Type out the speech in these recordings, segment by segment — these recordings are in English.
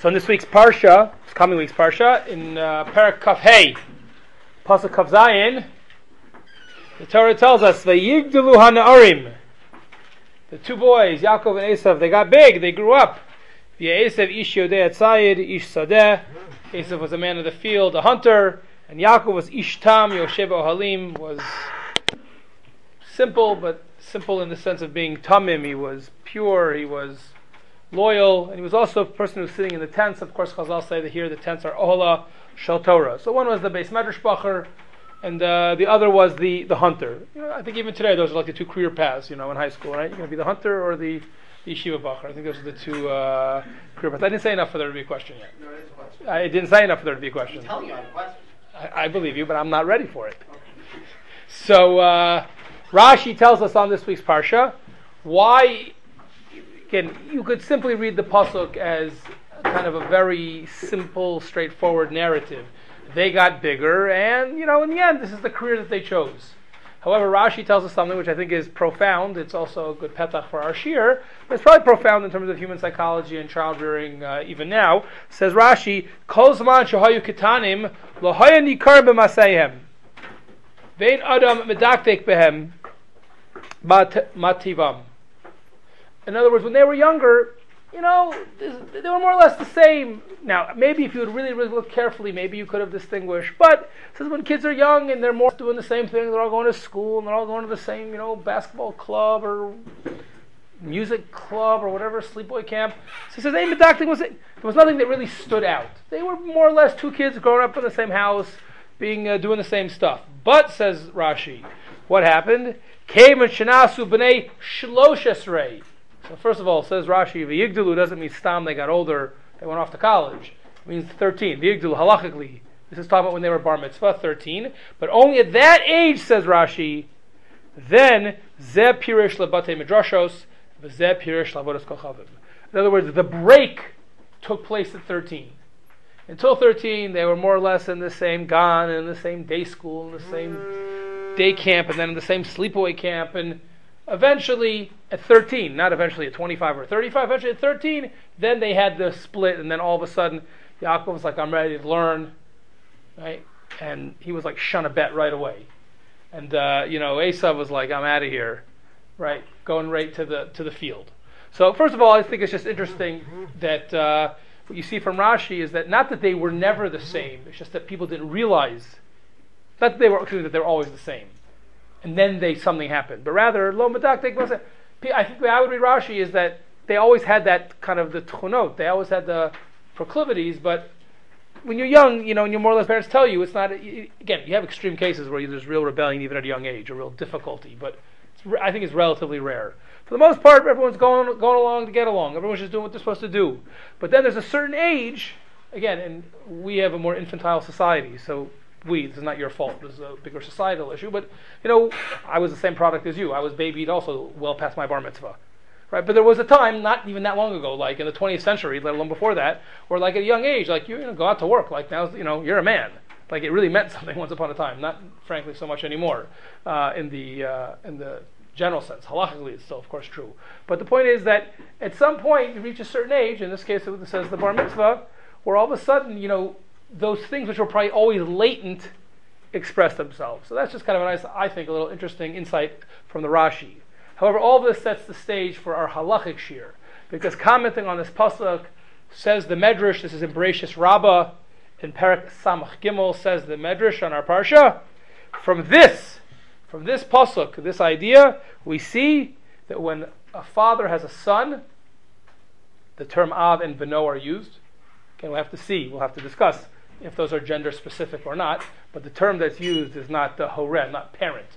So in this week's Parsha, this coming week's Parsha, in Perek Kaf Hey, Pasuk Kaf Zayin, the Torah tells us, Vayigdalu HaNa'arim, the two boys, Yaakov and Esav, they got big, they grew up. Esav ish yodei atzayid, ish sadeh. Esav was a man of the field, a hunter, and Yaakov was ish tam, Yoshev Ohalim, was simple, but simple in the sense of being tamim. He was pure, he was loyal, and he was also a person who was sitting in the tents. Of course, Chazal say that here the tents are Ohala Shel Torah. So one was the Beis Medrash Bacher, and the other was the hunter. I think even today those are like the two career paths, in high school, right? You're going to be the hunter or the yeshiva bacher. I think those are the two career paths. I didn't say enough for there to be a question yet. No, it is a question. I didn't say enough for there to be a question. I'm telling you I have a question. I believe you, but I'm not ready for it. Okay. So Rashi tells us on this week's Parsha why. Again, you could simply read the pasuk as kind of a very simple, straightforward narrative. They got bigger, and in the end, this is the career that they chose. However, Rashi tells us something which I think is profound. It's also a good petach for our shir, but it's probably profound in terms of human psychology and child rearing even now. Says Rashi, Kol zman shehayu ketanim lo haya nikar b'maseihem vein adam medaktek behem mativam. In other words, when they were younger, they were more or less the same. Now, maybe if you would really, really look carefully, maybe you could have distinguished. But it says when kids are young and they're more doing the same thing, they're all going to school and they're all going to the same, basketball club or music club or whatever, sleepaway camp. So he says, there was nothing that really stood out. They were more or less two kids growing up in the same house, doing the same stuff. But, says Rashi, what happened? Came and shenasu b'nei shlosh esrei. So first of all, says Rashi, V'yigdalu doesn't mean stam, they got older, they went off to college. It means 13. V'yigdalu, halachically. This is talking about when they were bar mitzvah, 13. But only at that age, says Rashi, then, Zeh pirish labate midrashos, V'zeh pirish lavodas kochavim. In other words, the break took place at 13. Until 13, they were more or less in the same gan, in the same day school, in the same day camp, and then in the same sleepaway camp, and eventually, at 13, not eventually at 25 or 35, eventually at 13, then they had the split, and then all of a sudden, Yaakov was like, I'm ready to learn, right? And he was like, shun a bet right away. And, Esav was like, I'm out of here, right? Going right to the field. So, first of all, I think it's just interesting that what you see from Rashi is that not that they were never the same, it's just that people didn't realize, not that they were always the same. And then something happened. But rather, lo medaktek b'maseihem. I think the way I would read Rashi is that they always had that kind of the tchunot. They always had the proclivities, but when you're young, and you're more or less parents tell you, it's not, again, you have extreme cases where there's real rebellion even at a young age, or real difficulty, but I think it's relatively rare. For the most part, everyone's going along to get along. Everyone's just doing what they're supposed to do. But then there's a certain age, again, and we have a more infantile society, so this is not your fault. This is a bigger societal issue. But, I was the same product as you. I was babied also well past my bar mitzvah. Right? But there was a time, not even that long ago, like in the 20th century, let alone before that, where like at a young age, like you're going to go out to work. Like now, you're a man. Like it really meant something once upon a time. Not, frankly, so much anymore in the general sense. Halachically, it's still, of course, true. But the point is that at some point, you reach a certain age, in this case it says the bar mitzvah, where all of a sudden, those things which were probably always latent express themselves. So that's just kind of a nice, I think, a little interesting insight from the Rashi. However, all of this sets the stage for our halachic shir, because commenting on this pasuk says the Medrash, this is in Bereshis Rabbah, in Perek Samach Gimel, says the Medrash on our parsha, from this pasuk, this idea, we see that when a father has a son, the term av and beno are used. Okay, we'll have to discuss if those are gender specific or not, but the term that's used is not the horeh, not parent,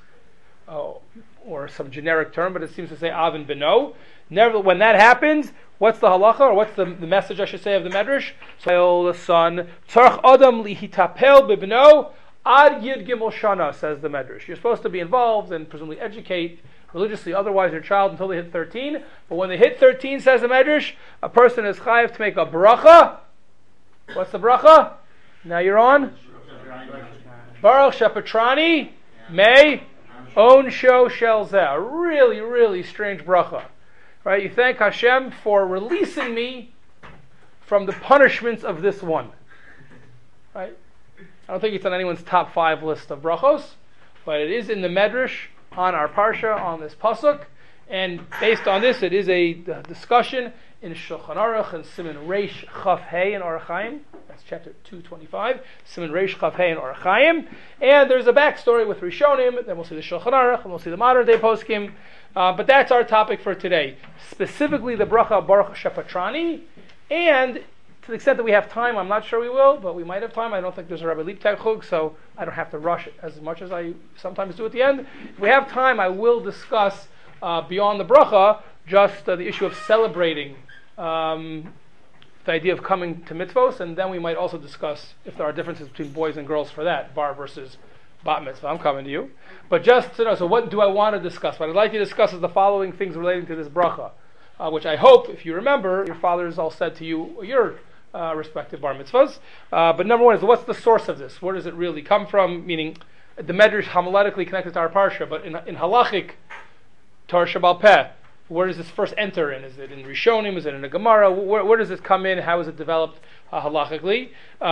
or some generic term, but it seems to say av and beno. Never, when that happens, what's the halacha, or what's the message I should say of the Medrash? So the son, tzarich adam lihitapel bibno ad yid gimel shana, says the Medrash. You're supposed to be involved and presumably educate religiously, otherwise your child until they hit 13. But when they hit 13, says the Medrash, a person is chayav to make a bracha. What's the bracha? Now you're on. Baruch Shepatrani May Onsho Shel Zeh. A really, really strange bracha. Right? You thank Hashem for releasing me from the punishments of this one. Right? I don't think it's on anyone's top 5 list of brachos, but it is in the Medrash on our parsha, on this pasuk, and based on this, it is a discussion in Shulchan Aruch and Siman Reish Chaf Hey in Orach Chaim. That's chapter 225. Siman Reish Chaf Hey in Orach Chaim, and there's a backstory with Rishonim. Then we'll see the Shulchan Aruch, and we'll see the modern day poskim. But that's our topic for today, specifically the bracha Baruch Shepatrani, and to the extent that we have time, I'm not sure we will, but we might have time. I don't think there's a Rabbi Leibtag Chug, so I don't have to rush it as much as I sometimes do at the end. If we have time, I will discuss beyond the bracha just the issue of celebrating the idea of coming to mitzvos, and then we might also discuss if there are differences between boys and girls for that, bar versus bat mitzvah. I'm coming to you. But just to know, so what do I want to discuss? What I'd like to discuss is the following things relating to this bracha, which I hope, if you remember, your fathers all said to you your respective bar mitzvahs. But number one is, what's the source of this? Where does it really come from? Meaning, the Medrash homiletically connected to our parsha, but in halachic Torah Shabbal Peh, where does this first enter in? Is it in Rishonim? Is it in the Gemara? Where does this come in? How is it developed halachically?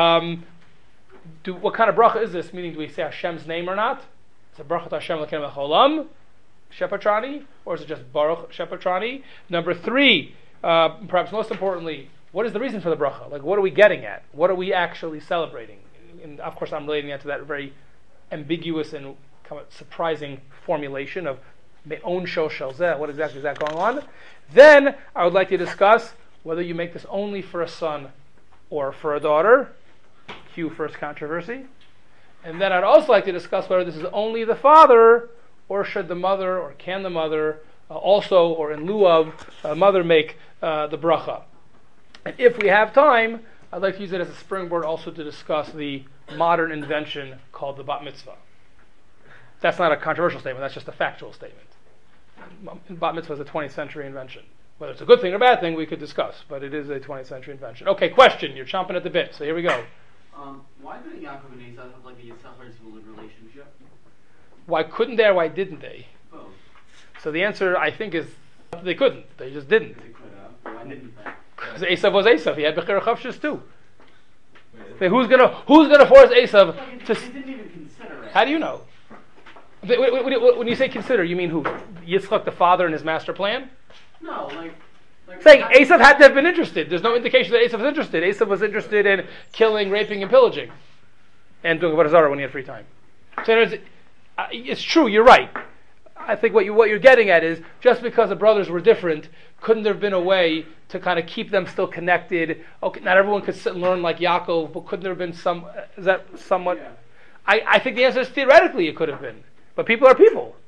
What kind of bracha is this? Meaning, do we say Hashem's name or not? Is it bracha Hashem L'kein Mecholam Shepatrani, or is it just Baruch Shepatrani? Number 3, perhaps most importantly, what is the reason for the bracha? Like, what are we getting at? What are we actually celebrating? And of course, I'm relating that to that very ambiguous and kind of surprising formulation of Me'on Shel Shel Zeh. What exactly is that going on? Then I would like to discuss whether you make this only for a son or for a daughter. Cue first controversy. And then I'd also like to discuss whether this is only the father, or should the mother, or can the mother also, or in lieu of mother, make the bracha. And if we have time, I'd like to use it as a springboard also to discuss the modern invention called the bat mitzvah. That's not a controversial statement, that's just a factual statement. Bat mitzvah is a 20th century invention. Whether it's a good thing or a bad thing, we could discuss, but it is a 20th century invention. Okay, question. You're chomping at the bit, so here we go. Why didn't Yaakov and Esau have like a Yisachar relationship? Why couldn't they, or why didn't they? Both. So the answer, I think, is they couldn't. They just didn't. They could have. Why didn't they? Because Esav was Esav. He had Bechira Chavshis too. So who's gonna force Esav to? They didn't even consider it. How do you know? When you say consider, you mean who? Yitzchak, the father, and his master plan? No, like saying Esav had to have been interested. There's no indication that Esav was interested. Esav was interested in killing, raping, and pillaging, and doing Avodah Zarah when he had free time. So it's true. You're right. I think what you're getting at is, just because the brothers were different, couldn't there have been a way to kind of keep them still connected? Okay, not everyone could sit and learn like Yaakov, but couldn't there have been some? Is that somewhat? Yeah. I think the answer is theoretically it could have been, but people are people.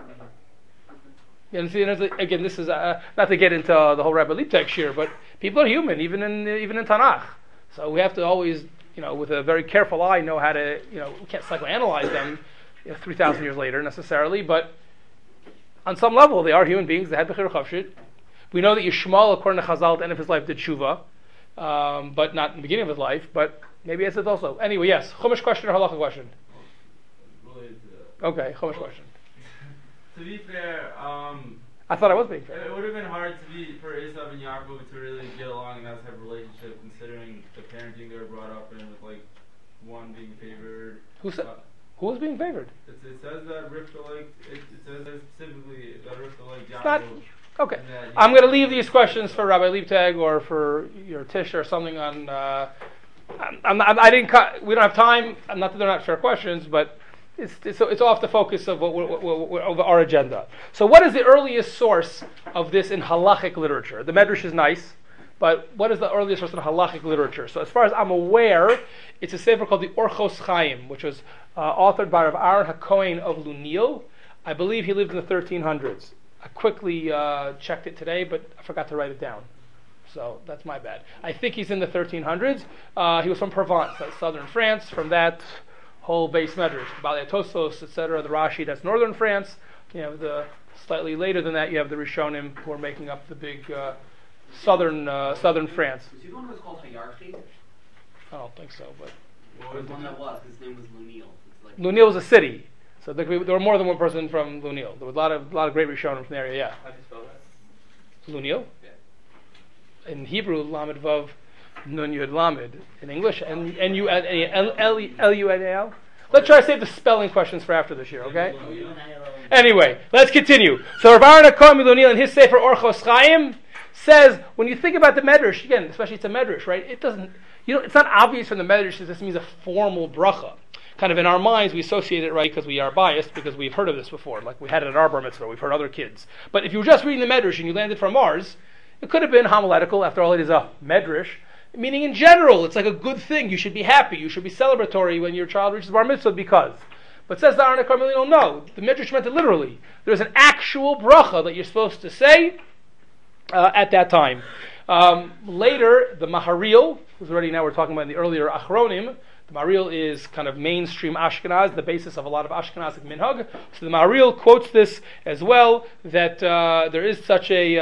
And see, again, this is not to get into the whole Rabbi Leibtag shir, but people are human, even in Tanakh. So we have to always, with a very careful eye, know how to, we can't psychoanalyze them 3,000 years later necessarily, but on some level, they are human beings. They had Bechira Chavshit. We know that Yishmael, according to Chazal, at the end of his life, did tshuva, but not in the beginning of his life. But maybe it's also. Anyway, yes. Chumash question or halacha question? Related to that. Okay, Chumash question. To be fair, I thought I was being fair. it would have been hard for Esav and Yaakov to really get along in that type of relationship, considering the parenting they were brought up in, with like one being favored. Who was being favored? It says that Rivka it says that specifically that Rivka liked It's not. Yaakov. Okay. I'm going to leave these questions for Rabbi Leibtag or for your Tish or something on. We don't have time. Not that they're not fair questions, but it's off the focus of of our agenda. So, what is the earliest source of this in halachic literature? The Medrash is nice, but what is the earliest source in halachic literature? So, as far as I'm aware, it's a sefer called the Orchos Chaim, which was authored by Rav Aaron HaKohen of Lunil. I believe he lived in the 1300s. I quickly checked it today, but I forgot to write it down. So that's my bad. I think he's in the 1300s. He was from Provence, that's southern France. From that whole base medrash, Balei Tosos, etc., the Rashi, that's northern France. The slightly later than that, you have the Rishonim, who are making up the big southern France. Was he the one who was called Hayarchi? I don't think so, but There was one that was. His name was Lunil. Lunil was a city. So there were more than one person from Lunil. There was a lot of great Rishonim from the area. Yeah. How do you spell that? Lunil. Yeah. In Hebrew, Lamed Vav Nun Yud Lamed in English, and L-U-N-A-L. Let's try to save the spelling questions for after this year, okay? Anyway, let's continue. So Rav Aaron HaKohen Miloniel in his Sefer Orchos Chaim says, when you think about the Medrash, again, especially it's a Medrash, right? It doesn't, it's not obvious from the Medrash that this means a formal bracha. Kind of in our minds, we associate it, right, because we are biased, because we've heard of this before. Like we had it at our bar mitzvah, we've heard other kids. But if you were just reading the Medrash and you landed from Mars, it could have been homiletical. After all, it is a Medrash. Meaning in general, it's like a good thing. You should be happy. You should be celebratory when your child reaches bar mitzvah because. But says the Aaron HaKohen, no, the Medrash meant it literally. There's an actual bracha that you're supposed to say at that time. Later, the Maharil, who's already now we're talking about in the earlier Achronim, the Maharil is kind of mainstream Ashkenaz, the basis of a lot of Ashkenazic minhag. So the Maharil quotes this as well, that there is such a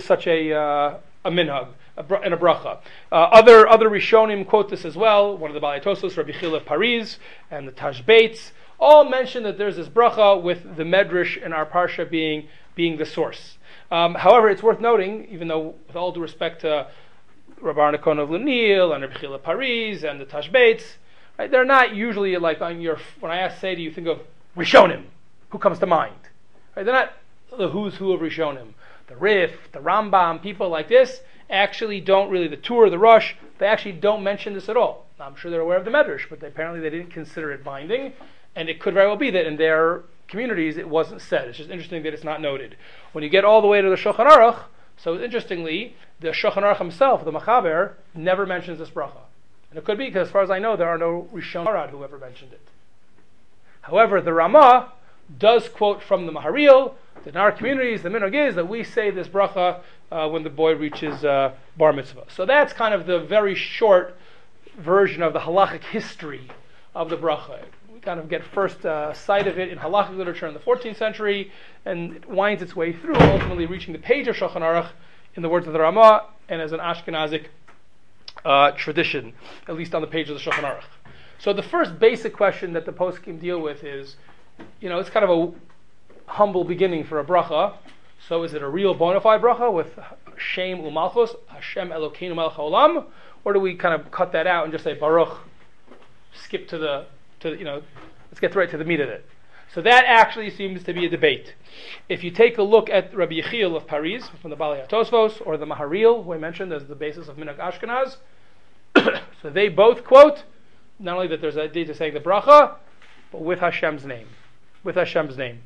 minhag and a bracha. Other Rishonim quote this as well. One of the Balei Tosfos, Rabbi Chila of Paris, and the Tashbates, all mention that there's this bracha with the Medrash in our parsha being the source. However, it's worth noting, even though with all due respect to Rabbi Aaron HaKohen of Lunil and Rabbi Chila of Paris and the Tashbates, right, they're not usually like on your. When I say, do you think of Rishonim? Who comes to mind? Right, they're not the who's who of Rishonim. The Rif, the Rambam, people like this actually don't really, the Tur, the Rush, they actually don't mention this at all. I'm sure they're aware of the Medrash, but apparently they didn't consider it binding, and it could very well be that in their communities it wasn't said. It's just interesting that it's not noted. When you get all the way to the Shulchan Aruch, so interestingly, the Shulchan Aruch himself, the Machaber, never mentions this bracha. And it could be because, as far as I know, there are no Rishon Arad who ever mentioned it. However, the Ramah does quote from the Maharil that in our communities, the minhag is that we say this bracha when the boy reaches bar mitzvah. So that's kind of the very short version of the halachic history of the bracha. We kind of get first sight of it in halachic literature in the 14th century, and it winds its way through, ultimately reaching the page of Shulchan Aruch in the words of the Ramah and as an Ashkenazic tradition, at least on the page of the Shulchan Aruch. So the first basic question that the poskim deal with is, it's kind of a humble beginning for a bracha. So is it a real bona fide bracha with Shem Umalchus, Hashem Elokeinu Melech Haolam, or do we kind of cut that out and just say Baruch, skip let's get right to the meat of it. So that actually seems to be a debate. If you take a look at Rabbi Yechiel of Paris from the Balei Tosfos or the Maharil, who I mentioned as the basis of Minhag Ashkenaz, so they both quote not only that there's a deed to saying the bracha, but with Hashem's name. With Hashem's name.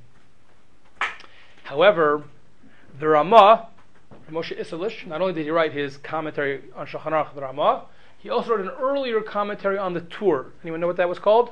However, the Ramah, Moshe Isserlish, not only did he write his commentary on Shulchan Aruch, the Ramah, he also wrote an earlier commentary on the Tur. Anyone know what that was called?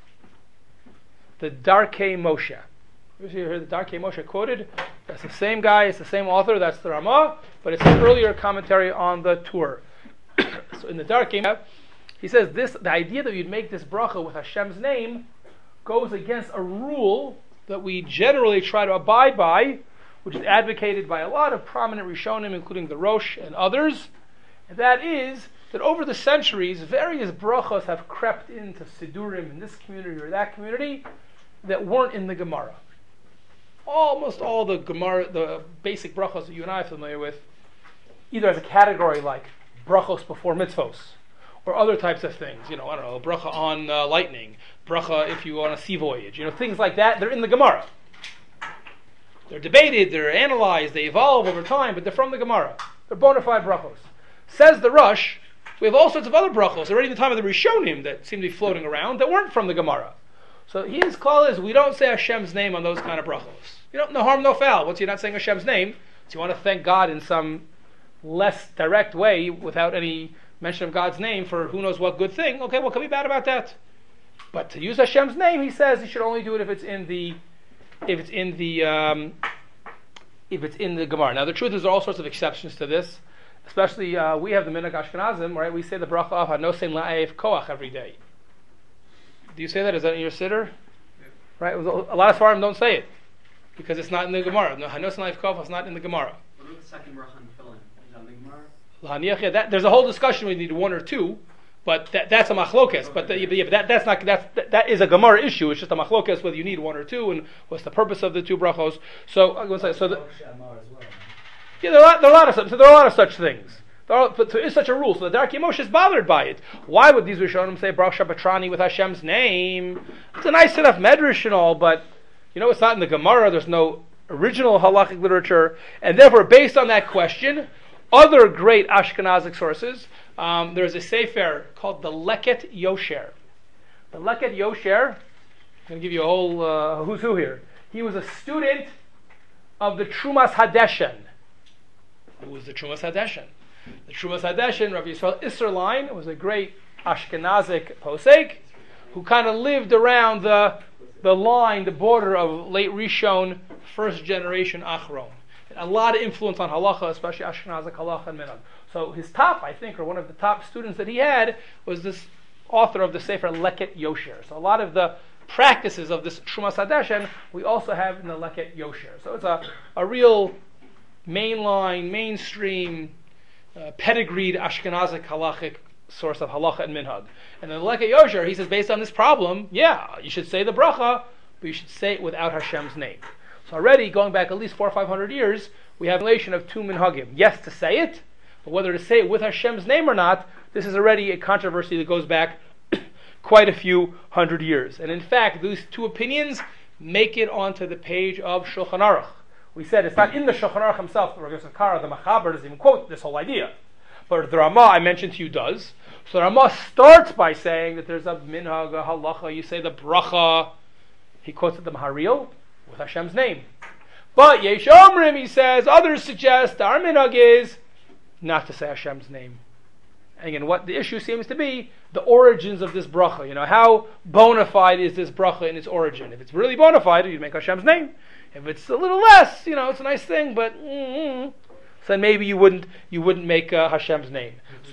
The Darkei Moshe. You hear the Darkei Moshe quoted? That's the same guy, it's the same author, that's the Ramah, but it's an earlier commentary on the Tur. So in the Darkei Moshe, he says the idea that you'd make this bracha with Hashem's name goes against a rule that we generally try to abide by, which is advocated by a lot of prominent Rishonim, including the Rosh and others, and that is that over the centuries, various brachos have crept into Sidurim in this community or that community that weren't in the Gemara. Almost all the Gemara, the basic brachos that you and I are familiar with, either as a category like brachos before mitzvos, or other types of things, bracha on lightning, bracha if you on a sea voyage, things like that, they're in the Gemara. They're debated, they're analyzed, they evolve over time, but they're from the Gemara. They're bona fide brachos. Says the Rush, we have all sorts of other brachos already in the time of the Rishonim that seem to be floating around that weren't from the Gemara. So his call is, we don't say Hashem's name on those kind of brachos. No harm, no foul. Once you're not saying Hashem's name, so you want to thank God in some less direct way without any mention of God's name for who knows what good thing, okay, what can be bad about that? But to use Hashem's name, he says you should only do it if it's in the Gemara. Now the truth is there are all sorts of exceptions to this. Especially we have the Minhag Ashkenazim, right? We say the bracha of Hanosein La'ev Koach every day. Do you say that? Is that in your siddur? Yeah. Right? A lot of Sfarim don't say it because it's not in the Gemara. No, Hanosein La'ev Koach is not in the Gemara. What about the second bracha on Tefillin? Is that in the Gemara? There's a whole discussion. We need one or two, but that's a machlokes. But that is a Gemara issue. It's just a machlokes whether you need one or two and what's the purpose of the two brachos. So I'm going to say there are a lot of such things. So there is such a rule. So the Darkei Moshe is bothered by it. Why would these Rishonim say Baruch Shabbatrani with Hashem's name? It's a nice enough medrash and all, but it's not in the Gemara. There's no original halachic literature, and therefore, based on that question, other great Ashkenazic sources. There's a sefer called the Leket Yosher. The Leket Yosher. I'm going to give you a whole who's who here. He was a student of the Trumas Hadeshen. Who was the Trumas Hadeshen? The Trumas Hadeshen, Rabbi Yisrael Isserlein, was a great Ashkenazic posek who kind of lived around the line, the border of late Rishon, first generation Achron. A lot of influence on halacha, especially Ashkenazic halacha and minhag. So his top, I think, or one of the top students that he had, was this author of the Sefer Leket Yosher. So a lot of the practices of this Trumas Hadeshen we also have in the Leket Yosher. So it's a real mainline, mainstream, pedigreed Ashkenazic halachic source of halacha and minhag. And in the Leket Yosher, he says, based on this problem, you should say the bracha, but you should say it without Hashem's name. So already, going back at least 400 or 500 years, we have a relation of two minhagim. Yes, to say it, but whether to say it with Hashem's name or not, this is already a controversy that goes back quite a few hundred years. And in fact, these two opinions make it onto the page of Shulchan Aruch. We said it's not in the Shulchan Aruch himself. The Rav Yosef Karo, the Machaber, doesn't even quote this whole idea. But the Ramah, I mentioned to you, does. So the Ramah starts by saying that there's a minhag, a halacha, you say the bracha. He quotes the Maharil with Hashem's name. But Yesh Omrim, he says, others suggest our minhag is not to say Hashem's name. And again, what the issue seems to be, the origins of this bracha. How bona fide is this bracha in its origin? If it's really bona fide, you'd make Hashem's name. If it's a little less, it's a nice thing, but so then maybe you wouldn't make Hashem's name.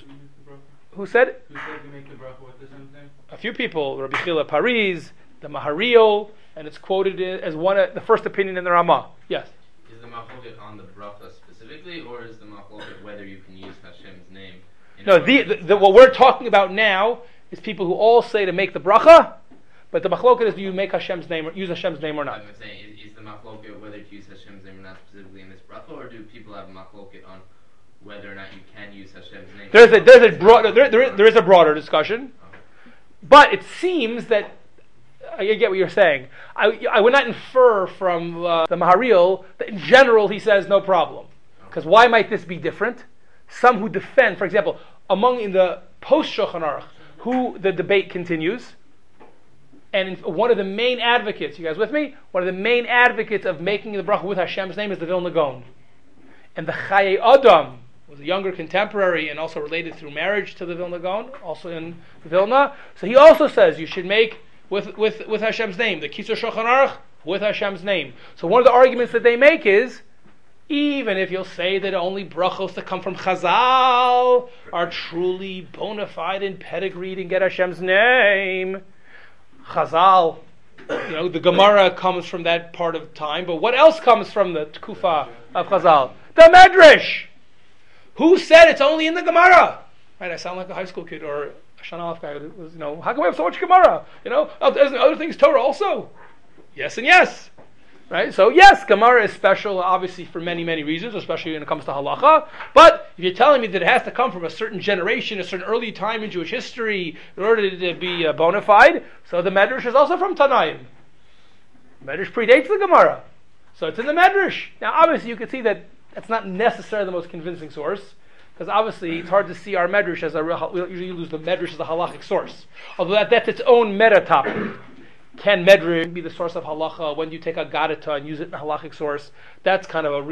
Who said it? Who said you make the bracha with Hashem's name? A few people, Rabbi Chila Paris, the Maharil, and it's quoted as the first opinion in the Ramah. Yes. Is the machloket on the bracha specifically, or is the machloket whether you can use Hashem's name? No, what we're talking about now is people who all say to make the bracha, but the machloket is do you make Hashem's name or use Hashem's name or not? I'm saying, is the machloket whether to use Hashem's name or not specifically in this bracha, or do people have a machloket on whether or not you can use Hashem's name? There is a broader discussion, but it seems that I get what you're saying. I would not infer from the Maharil that in general he says no problem, because why might this be different? Some who defend, for example, in the post Shulchan Aruch, who the debate continues, and one of the main advocates, you guys with me? One of the main advocates of making the bracha with Hashem's name is the Vilna Gaon. And the Chayei Adam was a younger contemporary and also related through marriage to the Vilna Gaon, also in Vilna. So he also says you should make with Hashem's name, the Kisur Shulchan Aruch with Hashem's name. So one of the arguments that they make is, even if you'll say that only brachos that come from Chazal are truly bona fide and pedigreed and get Hashem's name, Chazal, the Gemara comes from that part of time, but what else comes from the Tkufa of Chazal? The Medrash! Who said it's only in the Gemara? Right, I sound like a high school kid or a Shana Aleph guy who was, how come we have so much Gemara? There's other things Torah also. Yes and yes. Right? So yes, Gemara is special, obviously, for many, many reasons, especially when it comes to halacha. But if you're telling me that it has to come from a certain generation, a certain early time in Jewish history, in order to be bona fide, so the Medrash is also from Tanaim. Medrash predates the Gemara, so it's in the Medrash. Now, obviously, you can see that that's not necessarily the most convincing source, because obviously it's hard to see our Medrash as we usually use the Medrash as a halachic source, although that's its own meta topic. Can Medrash be the source of halacha? When do you take a Gadita and use it in a halachic source? That's kind of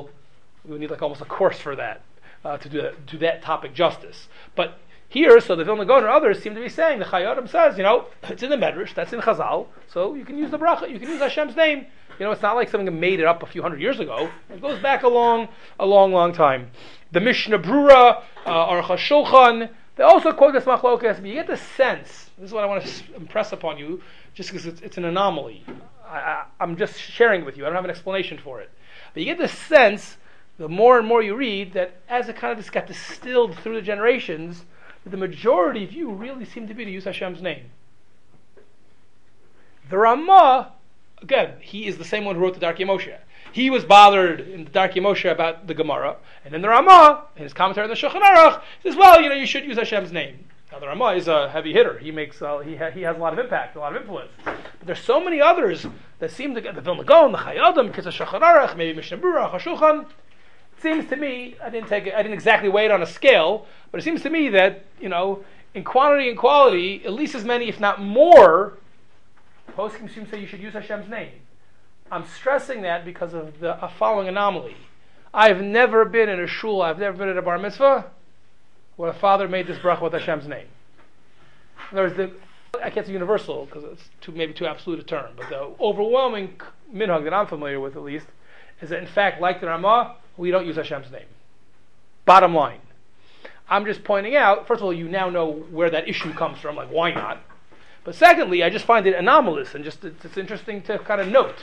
we need like almost a course for that, to do that topic justice. But here, so the Vilna Gaon and others seem to be saying, the Chayei Adam says, it's in the Medrash, that's in Chazal, so you can use the bracha, you can use Hashem's name. It's not like something that made it up a few hundred years ago. It goes back a long, long time. The Mishnah Brura, Aruch HaShulchan, they also quote this machlokas, but you get the sense, this is what I want to impress upon you, just because it's an anomaly. I'm just sharing it with you. I don't have an explanation for it. But you get the sense, the more and more you read, that as it kind of just got distilled through the generations, that the majority view really seemed to be to use Hashem's name. The Ramah, again, he is the same one who wrote the Darkei Moshe. he was bothered in the Darkei Moshe about the Gemara, and then the Ramah, in his commentary on the Shulchan Aruch, says, well, you should use Hashem's name. Now the Ramah is a heavy hitter. He makes he has a lot of impact, a lot of influence. But there's so many others that seem to get the Vilna Gaon, the Chayadim, Kitzur Shulchan Aruch, maybe Mishnah Berurah, HaShulchan. It seems to me, I didn't exactly weigh it on a scale, but it seems to me that in quantity and quality, at least as many, if not more, poskim seem to say you should use Hashem's name. I'm stressing that because of the following anomaly. I've never been in a shul, I've never been at a bar mitzvah where a father made this bracha with Hashem's name. In other words, I can't say universal because it's maybe too absolute a term, but the overwhelming minhag that I'm familiar with, at least, is that in fact, like the Ramah, we don't use Hashem's name. Bottom line. I'm just pointing out, first of all, you now know where that issue comes from, like why not? But secondly, I just find it anomalous and just it's interesting to kind of note.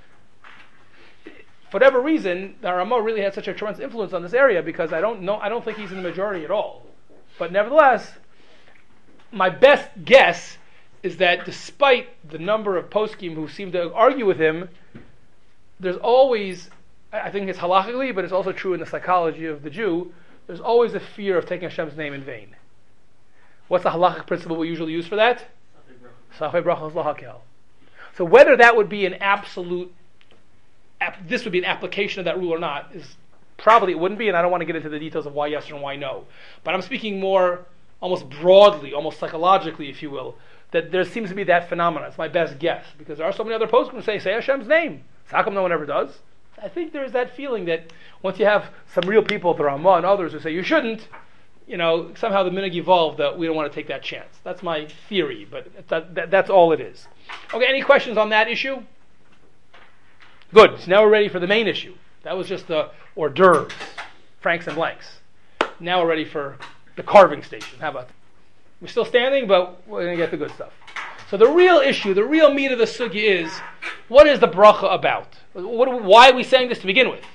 For whatever reason, the Ramah really had such a tremendous influence on this area because I don't think he's in the majority at all. But nevertheless, my best guess is that despite the number of poskim who seem to argue with him, there's always, I think it's halachically, but it's also true in the psychology of the Jew, there's always a fear of taking Hashem's name in vain. What's the halachic principle we usually use for that? Safei brachos lahakel. So whether that would be an absolute, this would be an application of that rule or not, is probably it wouldn't be, and I don't want to get into the details of why yes and why no. But I'm speaking more, almost broadly, almost psychologically, if you will, that there seems to be that phenomenon. It's my best guess, because there are so many other poskim who say Hashem's name. So how come no one ever does? I think there's that feeling that once you have some real people, the Ramah and others, who say you shouldn't, somehow the minhag evolved that we don't want to take that chance. That's my theory, but that's all it is. Okay, any questions on that issue? Good. So now we're ready for the main issue. That was just the hors d'oeuvres, franks and blanks. Now we're ready for the carving station. How about that? We're still standing, but we're going to get the good stuff. So the real issue, the real meat of the sugya is, what is the bracha about? Why are we saying this to begin with?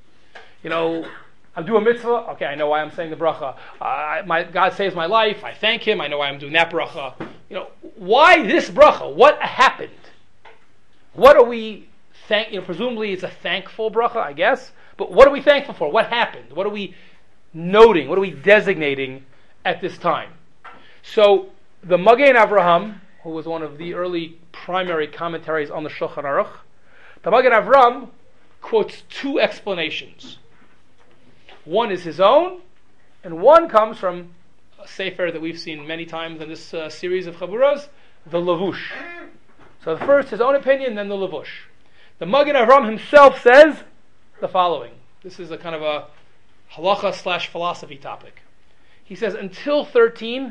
I'm doing a mitzvah. Okay, I know why I'm saying the bracha. God saves my life. I thank Him. I know why I'm doing that bracha. Why this bracha? What happened? What are we presumably it's a thankful bracha, I guess. But what are we thankful for? What happened? What are we noting? What are we designating at this time? So the Magen Avraham, who was one of the early primary commentaries on the Shulchan Aruch, the Magen Avraham quotes two explanations. One is his own, and one comes from a sefer that we've seen many times in this series of Chaburas, the Lavush. So the first, his own opinion, then the Lavush. The Magen Avraham himself says the following. This is a kind of a halacha / philosophy topic. He says, until 13,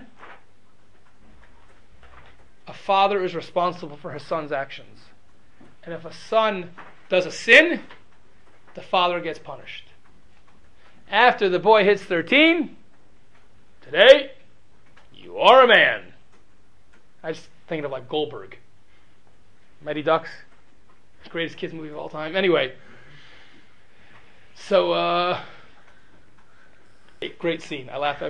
a father is responsible for his son's actions. And if a son does a sin, the father gets punished. After the boy hits 13, today, you are a man. I was thinking of like Goldberg. Mighty Ducks. Greatest kids movie of all time. Anyway. So, great scene. I laughed.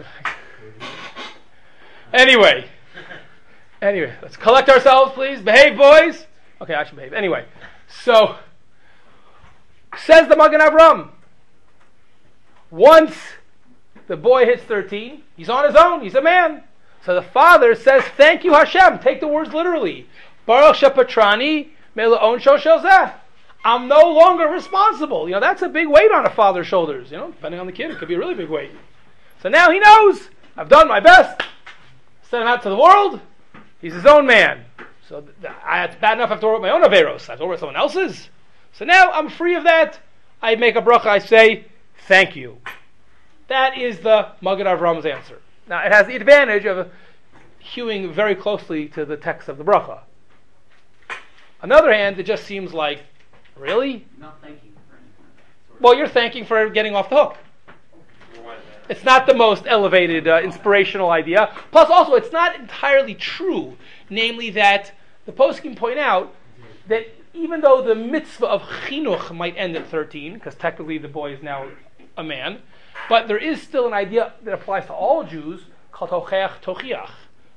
Anyway, let's collect ourselves, please. Behave, boys. Okay, I should behave. Anyway, so, says the Magen Avraham, once the boy hits 13, he's on his own, he's a man. So the father says, thank you Hashem, take the words literally. Baruch shepatrani me'la'on shel zeh. I'm no longer responsible. That's a big weight on a father's shoulders. Depending on the kid, it could be a really big weight. So now he knows, I've done my best. Sent him out to the world. He's his own man. So it's bad enough I have to worry about my own averos. I have to worry about someone else's. So now I'm free of that. I make a bracha, I say, thank you. That is the Magen Avraham's answer. Now it has the advantage of hewing very closely to the text of the bracha. On the other hand, it just seems like, really? Not thanking for anything. Well, you're thanking for getting off the hook. It's not the most elevated, inspirational idea. Plus, also, it's not entirely true. Namely, that the poskim point out that even though the mitzvah of chinuch might end at 13, because technically the boy is now a man, but there is still an idea that applies to all Jews called tocheach tochiach.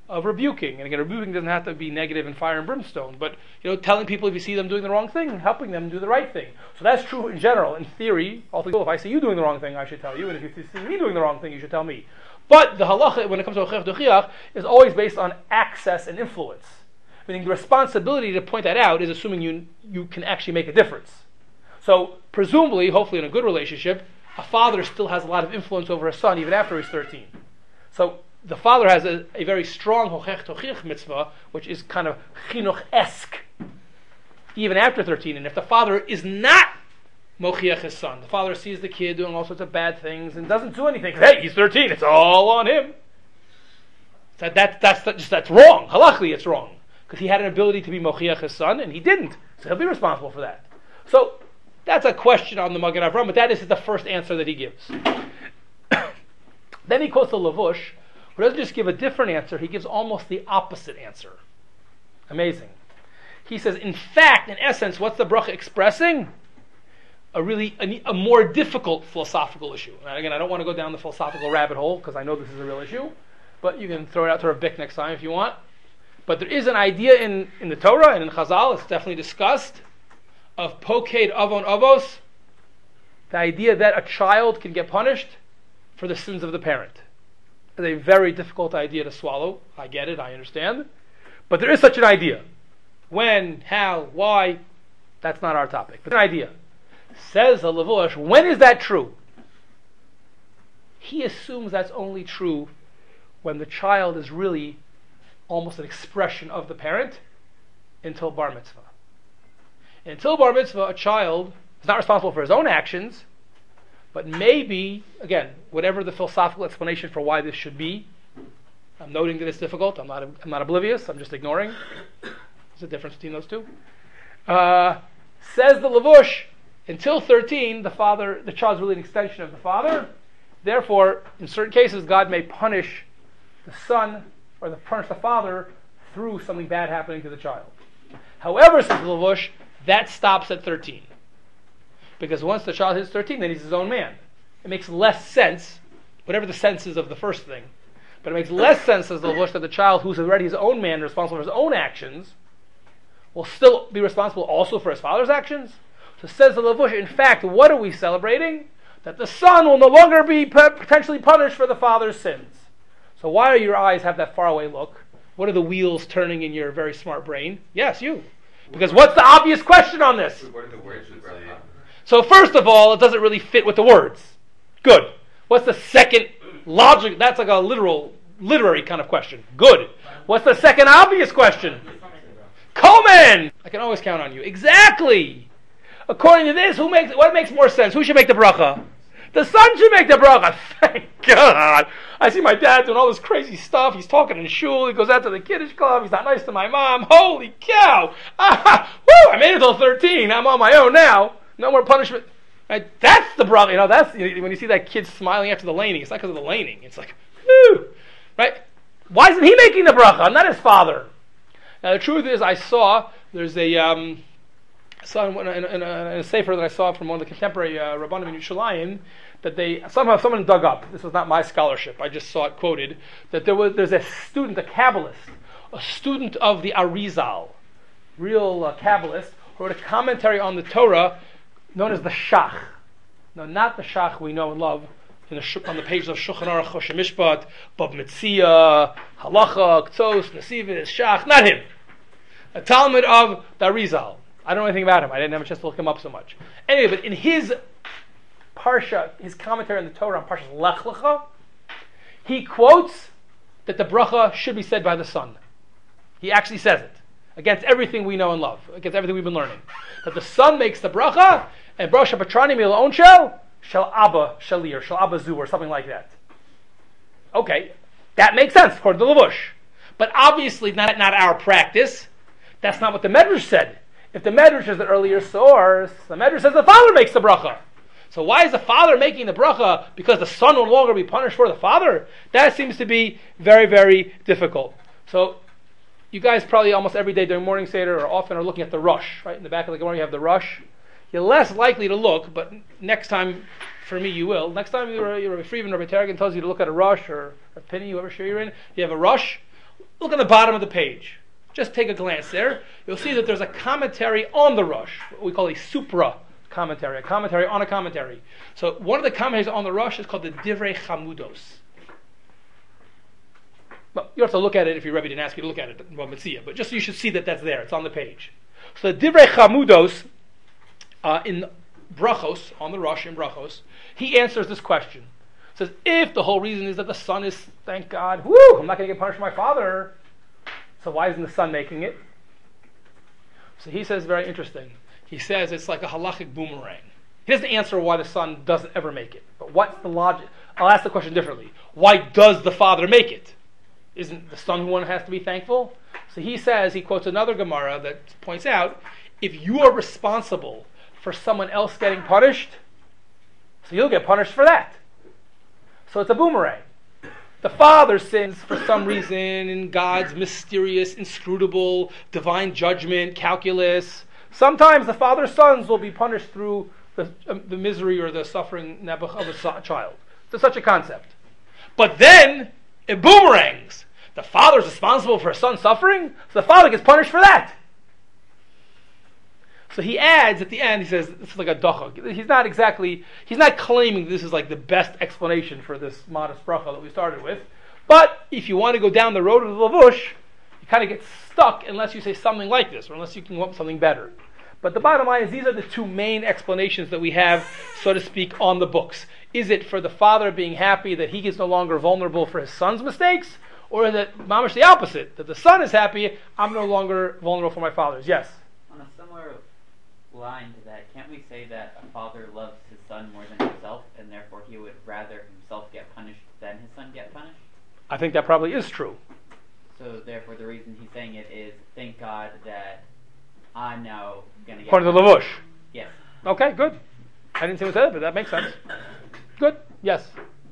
of rebuking. And again, rebuking doesn't have to be negative and fire and brimstone, but telling people if you see them doing the wrong thing, helping them do the right thing. So that's true in general. In theory, if I see you doing the wrong thing, I should tell you, and if you see me doing the wrong thing, you should tell me. But the halacha, when it comes to hochech dochiach, is always based on access and influence. Meaning the responsibility to point that out is assuming you can actually make a difference. So presumably, hopefully in a good relationship, a father still has a lot of influence over his son even after he's 13. So the father has a very strong hochech dochiach mitzvah, which is kind of chinuch-esque, even after 13. And if the father is not mochiach his son, the father sees the kid doing all sorts of bad things and doesn't do anything, because, hey, he's 13, it's all on him. So that's wrong. Halachically, it's wrong. Because he had an ability to be mochiach his son, and he didn't. So he'll be responsible for that. So that's a question on the Magen Avraham, but that is the first answer that he gives. Then he quotes the Lavush, who doesn't just give a different answer, he gives almost the opposite answer. Amazing. He says, in fact, in essence, what's the bracha expressing? A more difficult philosophical issue. And again, I don't want to go down the philosophical rabbit hole, because I know this is a real issue, but you can throw it out to Rav Bick next time if you want. But there is an idea in the Torah and in Chazal, it's definitely discussed, of poked avon avos, the idea that a child can get punished for the sins of the parent. It's a very difficult idea to swallow. I get it, I understand. But there is such an idea. When, how, why, that's not our topic. But an idea. Says the Lavush, when is that true? He assumes that's only true when the child is really almost an expression of the parent until bar mitzvah. Until bar mitzvah, a child is not responsible for his own actions, but maybe, again, whatever the philosophical explanation for why this should be, I'm noting that it's difficult, I'm not oblivious, I'm just ignoring. There's a difference between those two. Says the Lavush, until 13, the child's really an extension of the father. Therefore, in certain cases, God may punish the son or punish the father through something bad happening to the child. However, says the Lavush, that stops at 13. Because once the child hits 13, then he's his own man. It makes less sense, whatever the sense is of the first thing, but it makes less sense as the Lavush that the child who's already his own man, responsible for his own actions, will still be responsible also for his father's actions. So says the Lavush, in fact, what are we celebrating? That the son will no longer be potentially punished for the father's sins. So why do your eyes have that faraway look? What are the wheels turning in your very smart brain? Yes, you. Because what's the obvious question on this? What are the words of bracha? So first of all, it doesn't really fit with the words. Good. What's the second logic? That's like a literary kind of question. Good. What's the second obvious question? Komen! I can always count on you. Exactly. According to this, what makes more sense? Who should make the bracha? The son should make the bracha. Thank God. I see my dad doing all this crazy stuff. He's talking in shul. He goes out to the kiddush club. He's not nice to my mom. Holy cow. Woo, I made it till 13. I'm on my own now. No more punishment. Right? That's the bracha. That's when you see that kid smiling after the laning. It's not because of the laning. It's like, woo. Right? Why isn't he making the bracha? Not his father. Now the truth is, I saw there's a in a sefer that I saw from one of the contemporary Rabbanim in Yerushalayim, that someone dug up. This was not my scholarship. I just saw it quoted that there's a student, a Kabbalist, a student of the Arizal, real Kabbalist, who wrote a commentary on the Torah known as the Shach. No, not the Shach we know and love on the pages of Shulchan Aruch, Choshen Mishpat, Bab Metzia, Halacha, Ktos, Nesivis, Shach. Not him. A Talmud of the Arizal. I don't know anything about him. I didn't have a chance to look him up so much. Anyway, but in his parsha, his commentary on the Torah on Parshas Lech Lecha, he quotes that the bracha should be said by the son. He actually says it against everything we know and love, against everything we've been learning. That the son makes the bracha, and bracha patrani mil onshel shel abba shalir, shel abba zu, or something like that. Okay, that makes sense according to the Lavush, but obviously not our practice. That's not what the Medrash said. If the Medrash is the earlier source, the Medrash says the father makes the bracha. So why is the father making the bracha? Because the son will no longer be punished for the father? That seems to be very, very difficult. So you guys probably almost every day during morning Seder or often are looking at the Rush, right? In the back of the Gemara you have the Rush. You're less likely to look, but next time, for me you will. Next time you're a Friedman or a Tarragon tells you to look at a Rush or a Penny, whoever show you're in, you have a Rush. look on the bottom of the page. Just take a glance there. You'll see that there's a commentary on the Rosh, what we call a supra commentary, a commentary on a commentary. So one of the commentaries on the Rosh is called the Divrei Chamudos. Well, you have to look at it if your Rebbe didn't ask you to look at it, but just so you should see that that's there. It's on the page. So the Divrei Chamudos in Brachos, on the Rosh in Brachos, he answers this question. He says, if the whole reason is that the son is, thank God, I'm not going to get punished for my father, so why isn't the son making it? So he says, very interesting. He says it's like a halachic boomerang. He doesn't answer why the son doesn't ever make it. But what's the logic? I'll ask the question differently. Why does the father make it? Isn't the son the one who has to be thankful? So he says, he quotes another Gemara that points out, if you are responsible for someone else getting punished, so you'll get punished for that. So it's a boomerang. The father sins for some reason in God's mysterious, inscrutable, divine judgment, calculus. Sometimes the father's sons will be punished through the misery or the suffering of a child. There's such a concept. But then, it boomerangs. The father's responsible for a son suffering, so the father gets punished for that. So he adds at the end, he says, it's like a docha. He's not claiming this is like the best explanation for this modest bracha that we started with. But if you want to go down the road of the Lavush, you kind of get stuck unless you say something like this, or unless you can come up with something better. But the bottom line is these are the two main explanations that we have, so to speak, on the books. Is it for the father being happy that he is no longer vulnerable for his son's mistakes? Or is it mamash the opposite, that the son is happy, I'm no longer vulnerable for my father's? Yes? On a similar line to that, can't we say that a father loves his son more than himself, and therefore he would rather himself get punished than his son get punished? I think that probably is true. So therefore the reason he's saying it is, thank God that I'm now going to get Part of the Lavush. Yes. Okay, good. I didn't see what said it, but that makes sense. Good. Yes?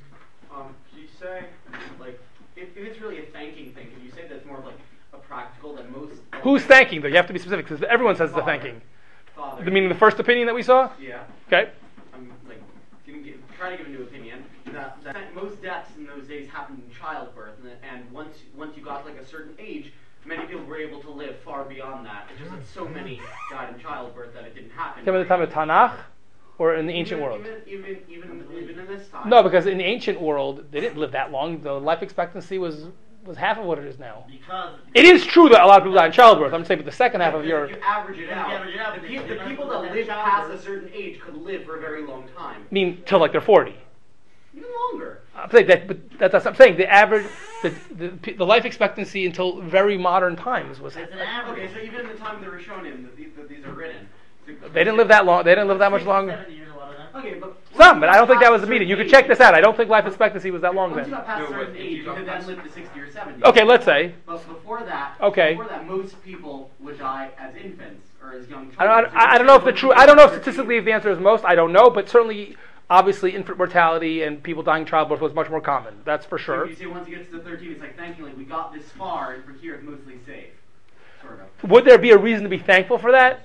Could you say, like, if it's really a thanking thing, could you say that's more of like a practical than most... Who's thanking, though? You have to be specific, because everyone says the thanking. Father. The meaning the first opinion that we saw? Yeah. Okay. I'm like trying to give a new opinion. That most deaths in those days happened in childbirth, and once you got like a certain age, many people were able to live far beyond that. It's just that so many died in childbirth that it didn't happen. By the time of Tanakh, or in the ancient world? Even in this time. No, because in the ancient world, they didn't live that long. The life expectancy was half of what it is now. Because it is true that a lot of people die in childbirth. I'm saying, but the second half of your... If you average it out, the people that live past a certain age could live for a very long time. I mean, till like they're 40. Even longer. I'm saying that, but that's what I'm saying. The average, the life expectancy until very modern times was... it's an average. Okay, so even in the time of the Rishonim that these are written... They didn't live that long. They didn't live that much longer. 70 years, a lot of them. Okay, but... Some, but I don't think that was the meeting. You could check this out. I don't think life expectancy was that long Once you then. got past a certain age, you could then live to 60 or 70. Okay, let's say. But before that, most people would die as infants or as young children. I don't know if the true. I don't know statistically if the answer is most. I don't know, but certainly, obviously, infant mortality and people dying in childbirth was much more common. That's for sure. So you say once it gets to 13, it's like thanking, like we got this far, and from here it's mostly safe. Sort of. Would there be a reason to be thankful for that?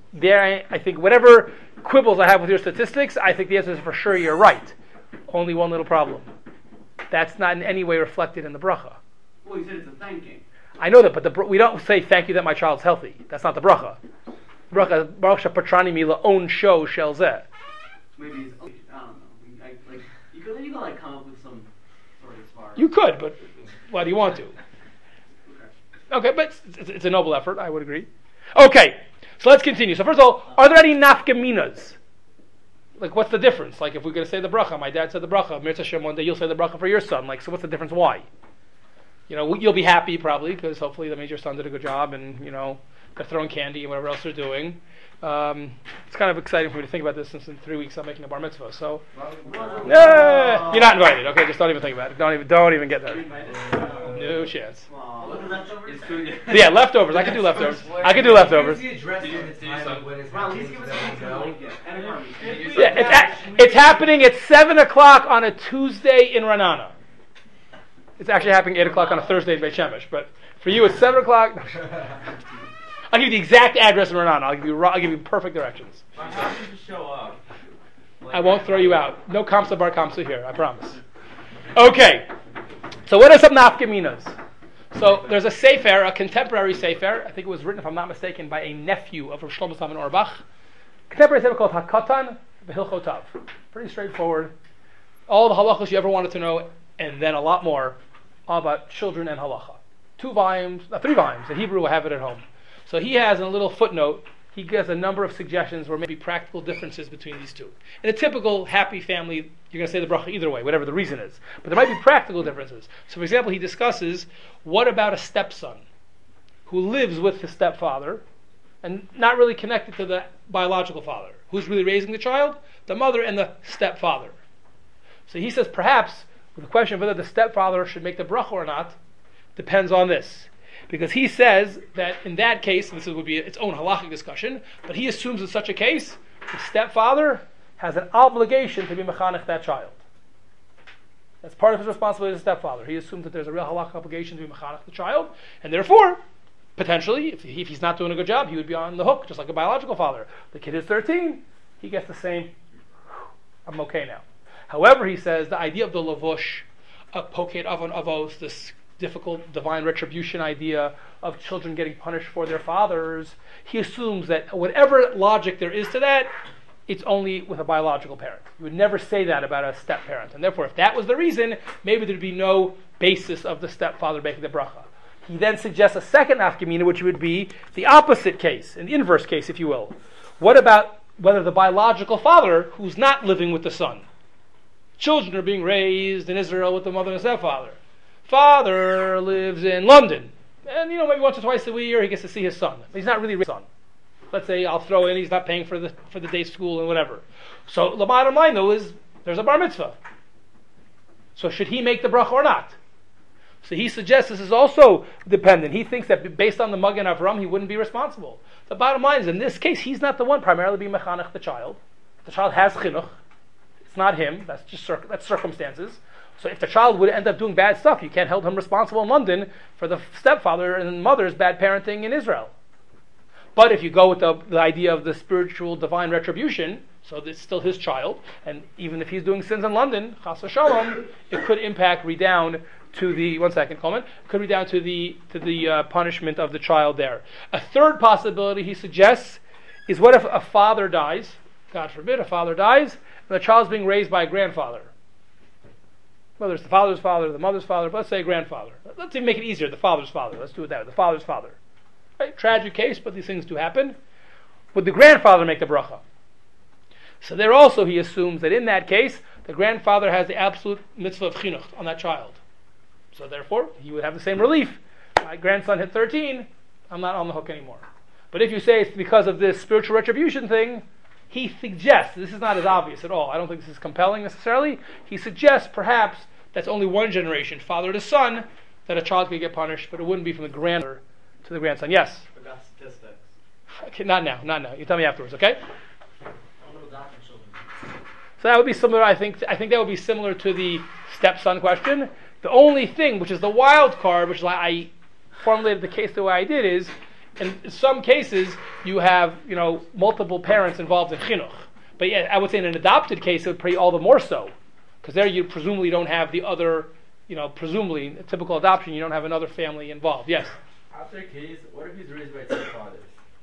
I think whatever quibbles I have with your statistics, I think the answer is for sure you're right. Only one little problem. That's not in any way reflected in the bracha. Well, you said it's a thanking. I know that, but we don't say thank you that my child's healthy. That's not the bracha. Bracha, Baruch Patrani Mila own show shel zeh. Maybe it's, I don't know. You could like come up with some sort of smart. You could, but why do you want to? Okay, but it's a noble effort, I would agree. Okay, so let's continue. So first of all, are there any nafkaminas? Like, what's the difference? Like, if we're going to say the bracha, my dad said the bracha, Mirza Hashem, one day you'll say the bracha for your son. Like, so what's the difference? Why? You know, you'll be happy probably, because hopefully that means your son did a good job, and, you know, they're throwing candy and whatever else they're doing. It's kind of exciting for me to think about this since in 3 weeks I'm making a bar mitzvah. So, you're not invited. Okay, just don't even think about it. Don't even get there. No chance. Yeah, leftovers. I can do leftovers. Yeah, it's happening at 7 o'clock on a Tuesday in Ranana. It's actually happening at 8 o'clock on a Thursday in Beit Shemesh, but for you it's 7 o'clock. I'll give you the exact address in Ranana. I'll give you perfect directions. How did you show up? I won't throw you out. No Kamsa Bar Kamsa here, I promise. Okay, so what are some nafkaminas? So there's a sefer, a contemporary sefer. I think it was written, if I'm not mistaken, by a nephew of Rav Shlomo Zalman Auerbach. Contemporary sefer called Hakatan B'Hilchotav. Pretty straightforward. All the halachas you ever wanted to know, and then a lot more about children and halacha. 3 volumes. The Hebrew will have it at home. So he has in a little footnote, he gives a number of suggestions where maybe practical differences between these two. In a typical happy family, you're going to say the bracha either way, whatever the reason is. But there might be practical differences. So for example, he discusses, what about a stepson who lives with his stepfather and not really connected to the biological father? Who's really raising the child? The mother and the stepfather. So he says perhaps the question of whether the stepfather should make the bracha or not depends on this. Because he says that in that case, and this would be its own halachic discussion, but he assumes in such a case, the stepfather has an obligation to be mechanech that child. That's part of his responsibility as a stepfather. He assumes that there's a real halachic obligation to be mechanech the child, and therefore, potentially, if he's not doing a good job, he would be on the hook, just like a biological father. The kid is 13, he gets the same, I'm okay now. However, he says, the idea of the lavush, a poket avon avos, this difficult divine retribution idea of children getting punished for their fathers, he assumes that whatever logic there is to that, it's only with a biological parent. You would never say that about a step-parent. And therefore, if that was the reason, maybe there'd be no basis of the stepfather making the bracha. He then suggests a second nafkamina, which would be the opposite case, an inverse case, if you will. What about whether the biological father, who's not living with the son, children are being raised in Israel with the mother and stepfather. Father lives in London, and maybe once or twice a year he gets to see his son. He's not really his son. Let's say I'll throw in he's not paying for the day school and whatever. So the bottom line though is there's a bar mitzvah. So should he make the bracha or not? So he suggests this is also dependent. He thinks that based on the Magen Avram he wouldn't be responsible. The bottom line is in this case he's not the one primarily being mechanech the child. The child has chinuch. It's not him. That's just that's circumstances. So if the child would end up doing bad stuff, you can't hold him responsible in London for the stepfather and mother's bad parenting in Israel. But if you go with the idea of the spiritual divine retribution, so it's still his child, and even if he's doing sins in London, chas v'shalom, it could redound to the punishment of the child there. A third possibility he suggests is what if a father dies, God forbid, a father dies, and the child's being raised by a grandfather. Whether it's the father's father, the mother's father, but let's say grandfather. Let's even make it easier, the father's father. Let's do it that way, the father's father. Right? Tragic case, but these things do happen. Would the grandfather make the bracha? So there also he assumes that in that case, the grandfather has the absolute mitzvah of chinuch on that child. So therefore, he would have the same relief. My grandson hit 13, I'm not on the hook anymore. But if you say it's because of this spiritual retribution thing, he suggests, this is not as obvious at all, I don't think this is compelling necessarily, he suggests perhaps that's only one generation, father to son, that a child could get punished, but it wouldn't be from the grandfather to the grandson. Yes? But that's statistics. Okay, not now. You tell me afterwards, okay? I don't know that for children. So that would be similar, I think that would be similar to the stepson question. The only thing, which is the wild card, which is why I formulated the case the way I did, is in some cases you have, multiple parents involved in chinuch. But yeah, I would say in an adopted case it would be all the more so. Because there you presumably don't have the other, presumably, in a typical adoption, you don't have another family involved. Yes? After a case, what if he's raised by two fathers?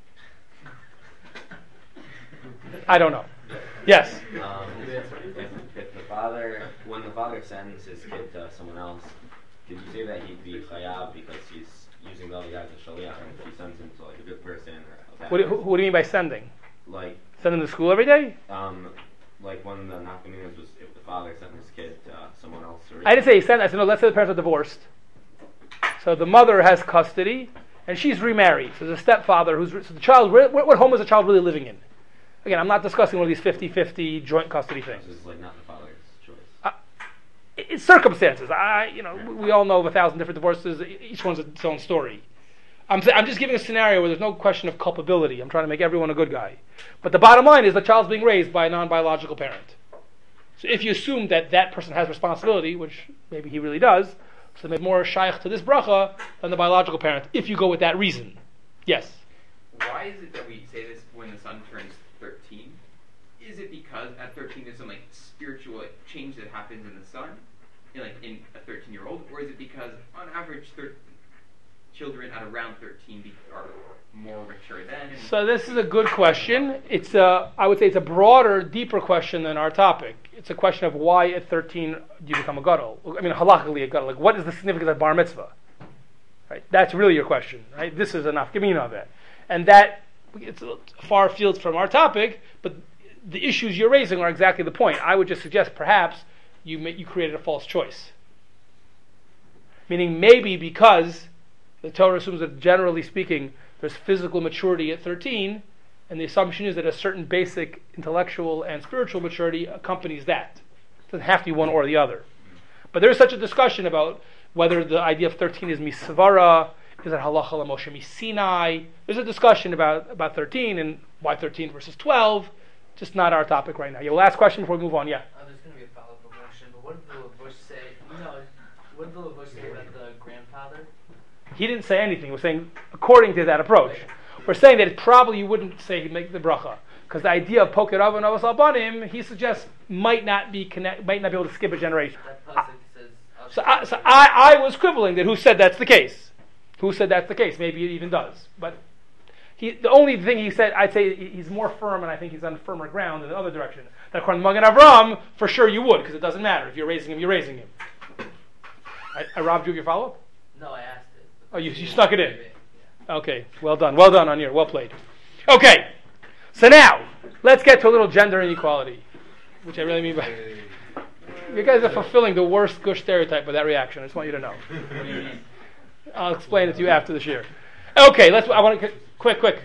I don't know. Yes? If the father, when the father sends his kid to someone else, did you say that he'd be chayav because he's using the other guy as a shaliach, and if he sends him to a good person or a bad person? What do you mean by sending? Like send them to school every day? Like one of the nafkaminas was if the father sent his kid to someone else. Or I didn't say he sent. I said no. Let's say the parents are divorced. So the mother has custody, and she's remarried. So there's a stepfather so the child. What home is the child really living in? Again, I'm not discussing one of these 50-50 joint custody things. This is like not the father's choice. It's circumstances. We all know of 1,000 different divorces. Each one's its own story. I'm just giving a scenario where there's no question of culpability. I'm trying to make everyone a good guy. But the bottom line is the child's being raised by a non-biological parent. So if you assume that person has responsibility, which maybe he really does, so they make more shaykh to this bracha than the biological parent, if you go with that reason. Yes? Why is it that we say this when the son turns 13? Is it because at 13 there's some spiritual change that happens in the son, in a 13-year-old, or is it because on average children at around 13 are more mature then? And So this is a good question. I would say it's a broader, deeper question than our topic. It's a question of why at 13 do you become a gadol? I mean, halakhically a gadol. Like, what is the significance of bar mitzvah? Right? That's really your question, right? This is a nafkamina of it, and that it's far afield from our topic. But the issues you're raising are exactly the point. I would just suggest perhaps you created a false choice. Meaning maybe because the Torah assumes that generally speaking there's physical maturity at 13, and the assumption is that a certain basic intellectual and spiritual maturity accompanies that. It doesn't have to be one or the other. But there's such a discussion about whether the idea of 13 is misvara, is it halacha l'Moshe misinai. There's a discussion about 13 and why 13 versus 12. Just not our topic right now. Yeah, last question before we move on. Yeah. There's going to be a follow-up question, but what did the Bush say? What did the Bush say about the grandfather? He didn't say anything. We're saying according to that approach. We're saying that probably you wouldn't say make the bracha, because the idea of poker av and avos albanim, he suggests might not be able to skip a generation. That pasuk says. So I was quibbling that who said that's the case. Who said that's the case? Maybe it even does. But the only thing he said, I'd say he's more firm, and I think he's on firmer ground in the other direction. That according to Magen Avram, for sure you would, because it doesn't matter. If you're raising him, you're raising him. I robbed you of your follow-up? No, I asked it. Oh, you snuck it in. Okay, well done, Anir, well played. Okay, so now let's get to a little gender inequality, which I really mean by. You guys are fulfilling the worst Gush stereotype with that reaction. I just want you to know. I'll explain it to you after this year. Okay, I want to quick. Would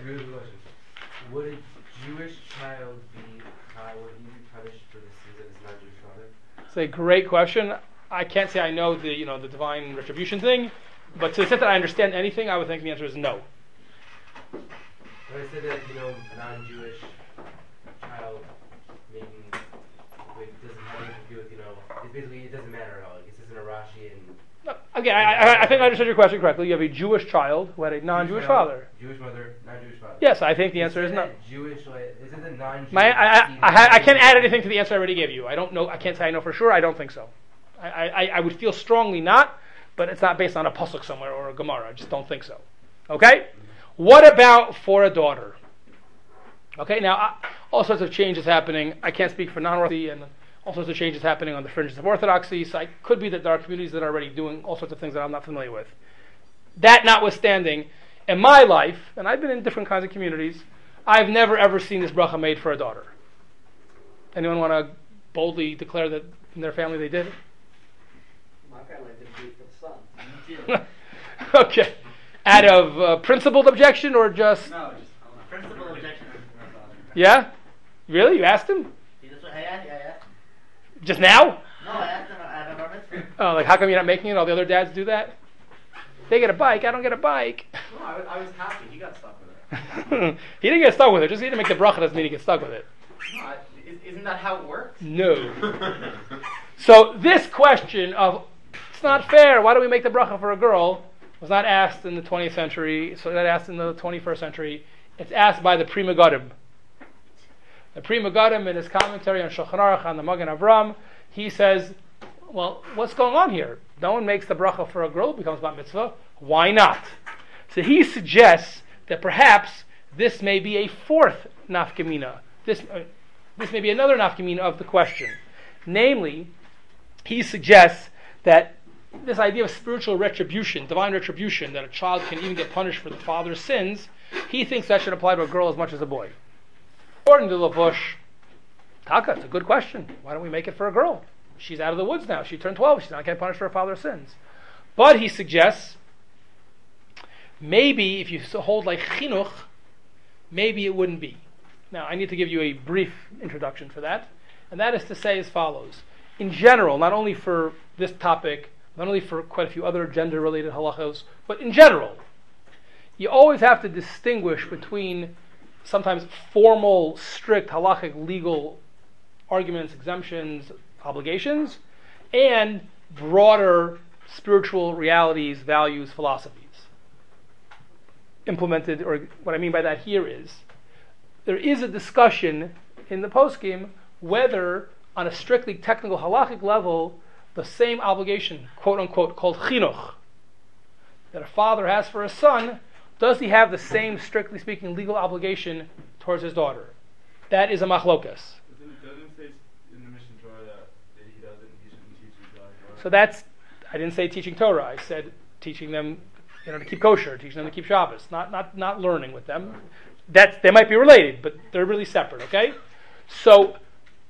a Jewish child be punished for the sins of his non-Jewish father? It's a great question. I can't say I know the divine retribution thing, but to the extent that I understand anything, I would think the answer is no. When I said that, non-Jewish child making doesn't have anything to do with, it's basically, it doesn't matter at all. It says in a Rashi and... Again, I think I understood your question correctly. You have a Jewish child who had a non-Jewish father. Jewish mother, non-Jewish father. Yes, I think the answer is no. Jewish, is it the non-Jewish... I can't add anything to the answer I already gave you. I don't know. I can't say I know for sure. I don't think so. I would feel strongly not, but it's not based on a pasuk somewhere or a Gemara. I just don't think so. Okay? What about for a daughter? Okay, now all sorts of changes happening. I can't speak for non-Orthodoxy, and all sorts of changes happening on the fringes of Orthodoxy. So it could be that there are communities that are already doing all sorts of things that I'm not familiar with. That notwithstanding, in my life, and I've been in different kinds of communities, I've never ever seen this bracha made for a daughter. Anyone want to boldly declare that in their family they did? My family did do it for the son. Okay. Out of principled objection or just... No, just principal objection. Yeah? Really? You asked him? I asked. Just now? No, I asked him at a bar mitzvah. Oh, like how come you're not making it? All the other dads do that? They get a bike. I don't get a bike. No, I was happy. He got stuck with it. He didn't get stuck with it. Just he didn't make the bracha doesn't mean he gets stuck with it. No, isn't that how it works? No. So this question of, it's not fair, why do we make the bracha for a girl, was not asked in the 20th century, so not asked in the 21st century. It's asked by the Pri Megadim. The Pri Megadim, in his commentary on Shulchan Aruch on the Magen Avram, he says, well, what's going on here? No one makes the bracha for a girl who becomes bat mitzvah. Why not? So he suggests that perhaps this may be a fourth nafkamina. This may be another nafkamina of the question. Namely, he suggests that this idea of spiritual retribution, divine retribution, that a child can even get punished for the father's sins, he thinks that should apply to a girl as much as a boy. According to Lavush, Taka, it's a good question. Why don't we make it for a girl? She's out of the woods now. She turned 12. She's not getting punished for her father's sins. But he suggests, maybe if you hold like chinuch, maybe it wouldn't be. Now, I need to give you a brief introduction for that. And that is to say as follows. In general, not only for this topic, not only for quite a few other gender-related halachos, but in general, you always have to distinguish between sometimes formal, strict, halachic, legal arguments, exemptions, obligations, and broader spiritual realities, values, philosophies. Implemented, or what I mean by that here is, there is a discussion in the poskim whether, on a strictly technical halachic level, the same obligation, quote unquote, called chinuch, that a father has for a son, does he have the same, strictly speaking, legal obligation towards his daughter? That is a machlokas. Doesn't say in the Mishnah Torah that he shouldn't teach his daughter. So that's, I didn't say teaching Torah. I said teaching them, to keep kosher, teaching them to keep Shabbos, not learning with them. They might be related, but they're really separate. Okay, so,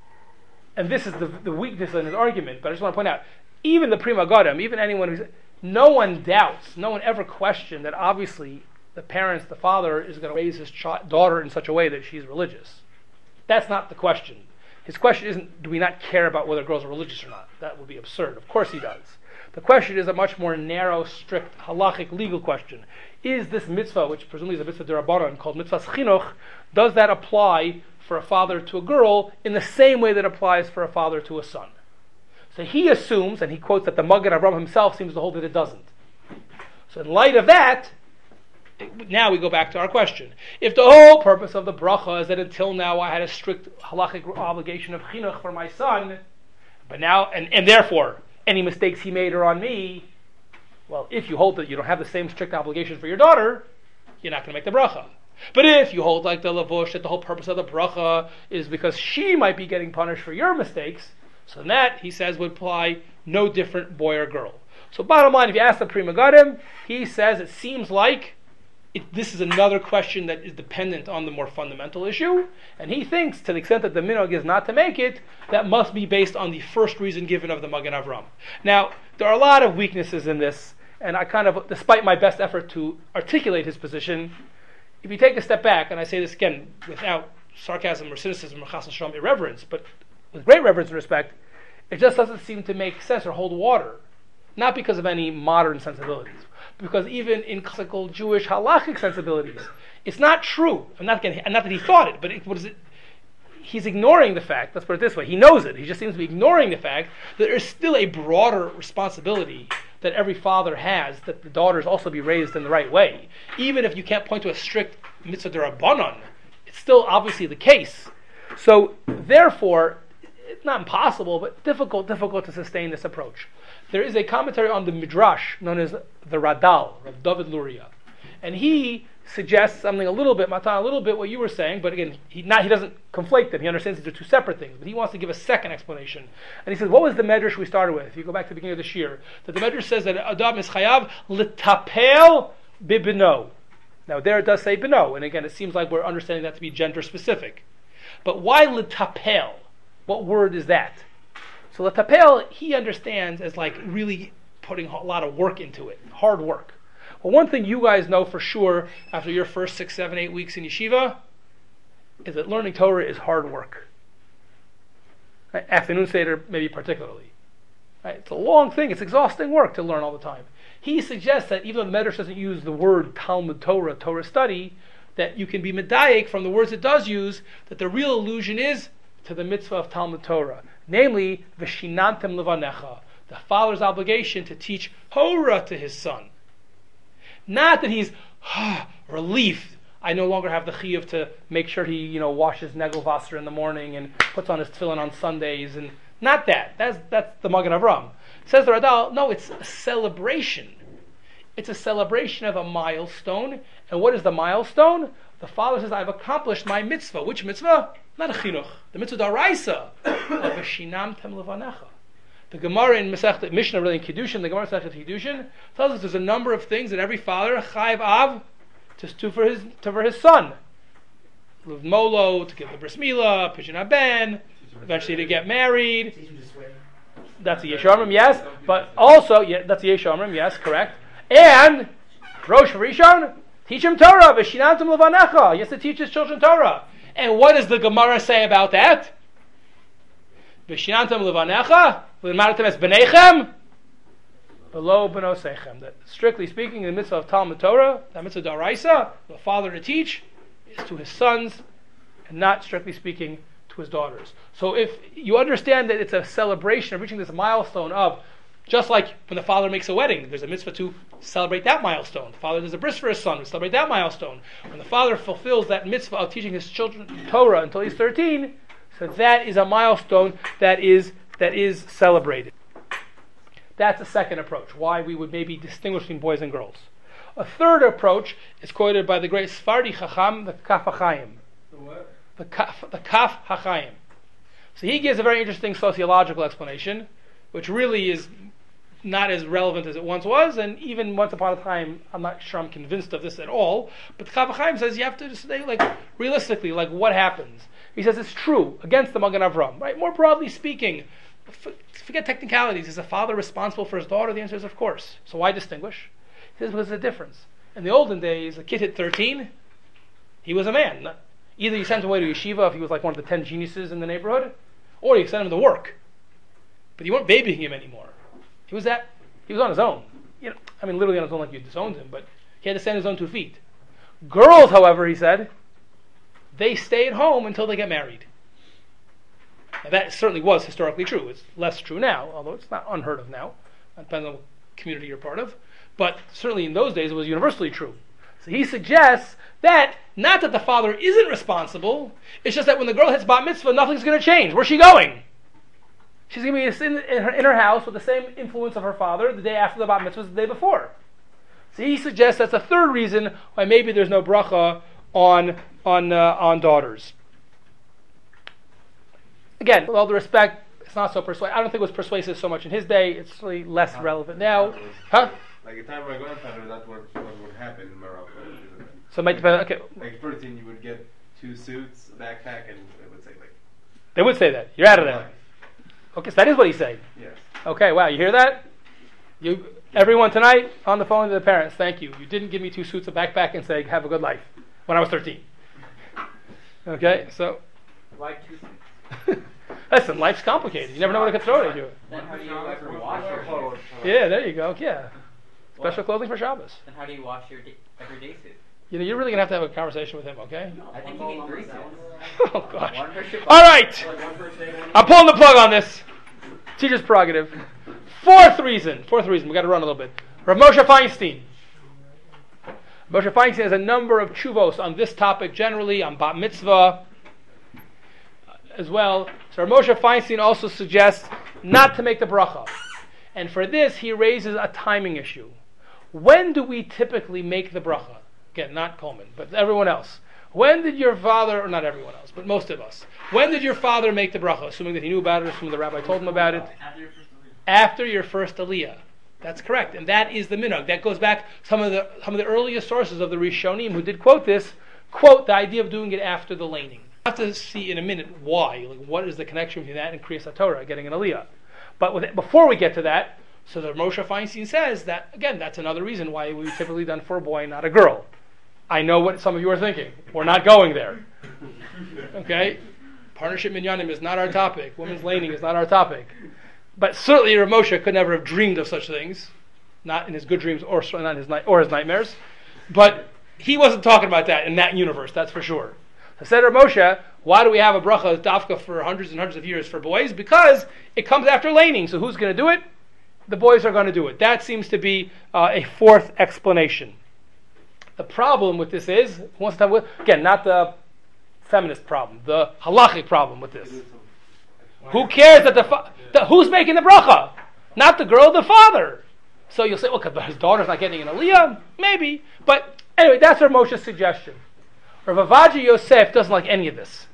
and this is the weakness in his argument. But I just want to point out, even the Prima Gadim, even anyone who's, no one doubts, no one ever questioned that obviously the parents, the father, is going to raise his daughter in such a way that she's religious. That's not the question. His question isn't, do we not care about whether girls are religious or not? That would be absurd. Of course he does. The question is a much more narrow, strict, halachic, legal question. Is this mitzvah, which presumably is a mitzvah d'Rabbanan called mitzvah chinuch, does that apply for a father to a girl in the same way that applies for a father to a son? So he assumes, and he quotes that the Magen Avraham himself seems to hold that it doesn't. So in light of that, now we go back to our question. If the whole purpose of the bracha is that until now I had a strict halachic obligation of chinuch for my son, but now, and therefore, any mistakes he made are on me, well, if you hold that you don't have the same strict obligation for your daughter, you're not going to make the bracha. But if you hold like the Lavush, that the whole purpose of the bracha is because she might be getting punished for your mistakes, so that, he says, would apply no different boy or girl. So bottom line, if you ask the Prima Gadim, he says it seems like this is another question that is dependent on the more fundamental issue, and he thinks, to the extent that the minhag is not to make it, that must be based on the first reason given of the Magen Avraham. Now, there are a lot of weaknesses in this, and I kind of, despite my best effort to articulate his position, if you take a step back, and I say this again without sarcasm or cynicism or chas v'shalom irreverence, but with great reverence and respect, it just doesn't seem to make sense or hold water. Not because of any modern sensibilities, because even in classical Jewish halachic sensibilities, it's not true. And not that he thought it, but he's ignoring the fact, let's put it this way, he knows it, he just seems to be ignoring the fact that there's still a broader responsibility that every father has, that the daughters also be raised in the right way. Even if you can't point to a strict mitzvah d'Rabbanan, it's still obviously the case. So, therefore, it's not impossible, but difficult to sustain this approach. There is a commentary on the Midrash known as the Radal of David Luria, and he suggests something a little bit what you were saying, but again, he doesn't conflate them. He understands these are two separate things, but he wants to give a second explanation. And he says, what was the Medrash we started with? If you go back to the beginning of this year, that the Medrash says that Adam is chayav l'tapel bibino. Now there it does say bino, and again, it seems like we're understanding that to be gender specific. But why l'tapel? What word is that? So l'tapel, he understands as like really putting a lot of work into it, hard work. Well, one thing you guys know for sure after your first 6, 7, 8 weeks in yeshiva is that learning Torah is hard work. Right? Afternoon Seder, maybe particularly. Right? It's a long thing. It's exhausting work to learn all the time. He suggests that even though the Medrash doesn't use the word Talmud Torah, Torah study, that you can be medayek from the words it does use, that the real allusion is to the mitzvah of Talmud Torah. Namely, v'shinantem levanecha, the father's obligation to teach Torah to his son. Not that he's relieved. I no longer have the chiyuv to make sure he, washes negelvasser in the morning and puts on his tefillin on Sundays, and not that. That's the Magen Avraham. Says the Radal, no, it's a celebration. It's a celebration of a milestone. And what is the milestone? The father says, I've accomplished my mitzvah. Which mitzvah? Not a chinuch. The mitzvah d'oraisa of v'shinamtem levanecha. The Gemara in Mishnah, really in Kiddushin, the Gemara in Masechet Kiddushin tells us there's a number of things that every father chayiv av to do for his son. Live molo, to give the bris milah, pidyon haben, eventually to get married. That's a Yeshomrim, yes. But also, that's a Yeshomrim, yes, correct. And Rosh Rishon, teach him Torah. V'shinantum levanecha. He has to teach his children Torah. And what does the Gemara say about that? V'shinantum levanecha. V'maratem es b'neichem. Below b'nosechem. That strictly speaking, the mitzvah of Talmud Torah, that mitzvah d'oraisa, the father to teach, is to his sons, and not strictly speaking to his daughters. So if you understand that it's a celebration of reaching this milestone of, just like when the father makes a wedding, there's a mitzvah to celebrate that milestone. The father does a bris for his son, we celebrate that milestone. When the father fulfills that mitzvah of teaching his children Torah until he's 13, so that is a milestone that is celebrated. That's a second approach, why we would maybe distinguish between boys and girls. A third approach is quoted by the great Sephardi Chacham, the Kaf HaChaim. The what? The Kaf HaChaim. So he gives a very interesting sociological explanation, which really is not as relevant as it once was, and even once upon a time, I'm not sure I'm convinced of this at all, but the Kaf HaChaim says you have to say, like, realistically, like, what happens? He says it's true, against the Magen Avram, right? More broadly speaking, forget technicalities. Is a father responsible for his daughter? The answer is of course. So why distinguish? He says because there's a difference. In the olden days, a kid hit 13, he was a man. Either you sent him away to yeshiva if he was like one of the 10 geniuses in the neighborhood, or you sent him to work. But you weren't babying him anymore. He was on his own. You know, I mean, literally on his own, like you disowned him, but he had to stand on his own 2 feet. Girls, however, he said, they stay at home until they get married. Now, that certainly was historically true. It's less true now, although it's not unheard of now. It depends on what community you're part of. But certainly in those days, it was universally true. So he suggests that, not that the father isn't responsible, it's just that when the girl hits bat mitzvah, nothing's going to change. Where's she going? She's going to be in her house with the same influence of her father the day after the bat mitzvah as the day before. So he suggests that's a third reason why maybe there's no bracha on daughters. Again, with all the respect, it's not so persuasive. I don't think it was persuasive so much in his day. It's really less relevant now. Huh? Like a time of my grandfather, that's what would happen in Morocco, isn't it? So it might depend. Okay. Like 13, you would get 2 suits, a backpack, and it would say like. They would say that. You're out of there. Okay, so that is what he's saying. Yes. Okay, wow, you hear that? Everyone tonight on the phone to the parents, thank you. You didn't give me 2 suits, a backpack, and say, have a good life when I was 13. Okay, so. Why 2 suits? Listen, life's complicated. You never know what it could throw at you. Then how do you ever wash your hair? Yeah, there you go. Yeah. Special clothing for Shabbos. Then how do you wash your everyday suit? You know, you're really going to have a conversation with him, okay? I think you need 3 suits. Oh, gosh. All right. I'm pulling the plug on this. Teacher's prerogative. Fourth reason. We got to run a little bit. Rav Moshe Feinstein. Moshe Feinstein has a number of tshuvos on this topic generally, on bat mitzvah as well. So Rav Moshe Feinstein also suggests not to make the bracha. And for this, he raises a timing issue. When do we typically make the bracha? Again, not Coleman, but everyone else. When did your father, or not everyone else, but most of us, when did your father make the bracha? Assuming that he knew about it, assuming the rabbi told him about it. After your first aliyah. That's correct. And that is the minhag. That goes back, some of the earliest sources of the Rishonim who did quote this, quote the idea of doing it after the laning. We'll have to see in a minute why. Like, what is the connection between that and Kriyas HaTorah, getting an aliyah? But before we get to that, so the Moshe Feinstein says that, again, that's another reason why we've typically done for a boy, not a girl. I know what some of you are thinking. We're not going there. Okay? Partnership minyanim is not our topic. Women's laning is not our topic. But certainly Rav Moshe could never have dreamed of such things. Not in his good dreams or not his nightmares. But he wasn't talking about that in that universe, that's for sure. So said Rav Moshe, why do we have a bracha dafka for hundreds and hundreds of years for boys? Because it comes after laning. So who's going to do it? The boys are going to do it. That seems to be a fourth explanation. The problem with this is, again, not the feminist problem, the halachic problem with this. Who cares that who's making the bracha? Not the girl, the father. So you'll say, okay, but his daughter's not getting an aliyah? Maybe. But anyway, that's Rav Moshe's suggestion. Rav Avadia Yosef doesn't like any of this.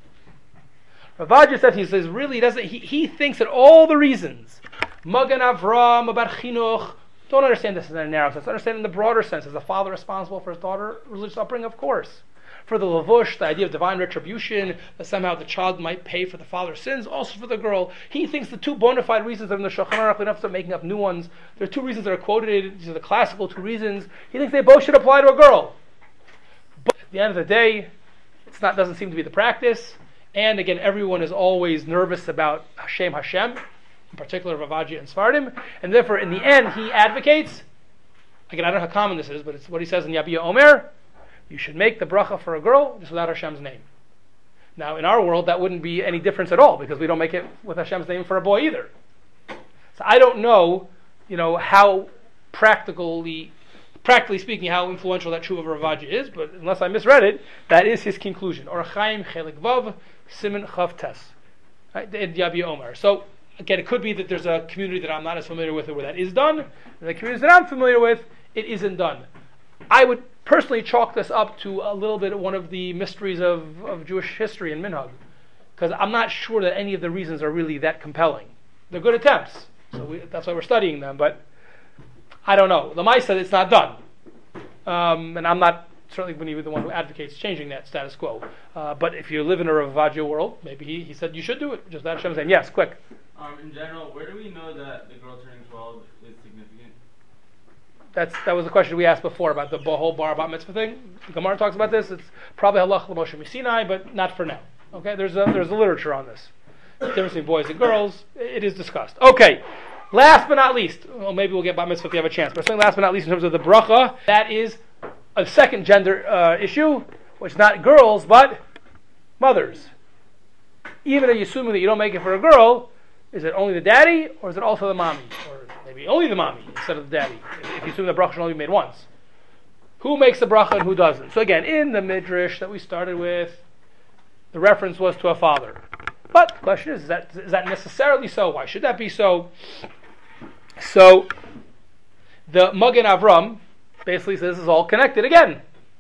Rav Avadia Yosef, he says, really doesn't, he thinks that all the reasons, Magen Avram, about chinuch, don't understand this in a narrow sense. Understand in the broader sense. Is the father responsible for his daughter's religious upbringing? Of course. For the lavush, the idea of divine retribution, that somehow the child might pay for the father's sins, also for the girl. He thinks the 2 bona fide reasons are in the Shulchan Aruch. We don't have to start making up new ones. There are 2 reasons that are quoted. These are the classical 2 reasons. He thinks they both should apply to a girl. But at the end of the day, doesn't seem to be the practice. And again, everyone is always nervous about Hashem, in particular Rav Avadia and Sfardim, and therefore in the end he advocates, again I don't know how common this is, but it's what he says in Yabia Omer, you should make the bracha for a girl just without Hashem's name. Now in our world that wouldn't be any difference at all, because we don't make it with Hashem's name for a boy either. So I don't know, how practically speaking, how influential that tshuva of Rav Avadia is, but unless I misread it, that is his conclusion. Orach Chaim Chelik Vav Siman Chav Tes. Right, in Yabia Omer. So Again, it could be that there's a community that I'm not as familiar with where that is done, and the communities that I'm familiar with, it isn't done. I would personally chalk this up to a little bit of one of the mysteries of Jewish history and minhag, because I'm not sure that any of the reasons are really that compelling. They're good attempts, so that's why we're studying them, but I don't know. The Maisa, it's not done. And I'm not certainly going to be the one who advocates changing that status quo. But if you live in a Ravaggio world, maybe he said you should do it. Just that Hashem saying, yes, quick. In general, where do we know that the girl turning 12 is significant? That was the question we asked before about the whole bar bat mitzvah thing. The Gemara talks about this. It's probably halach l'Moshe Misinai, but not for now. Okay, there's a literature on this. The difference between boys and girls, it is discussed. Okay, last but not least, well, maybe we'll get bat mitzvah if you have a chance, but last but not least in terms of the bracha, that is a second gender issue, which is not girls, but mothers. Even if you assume that you don't make it for a girl, is it only the daddy, or is it also the mommy? Or maybe only the mommy instead of the daddy, if you assume the bracha should only be made once. Who makes the bracha and who doesn't? So again, in the midrash that we started with, the reference was to a father. But the question is that necessarily so? Why should that be so? So, the Magen Avram basically says this is all connected again.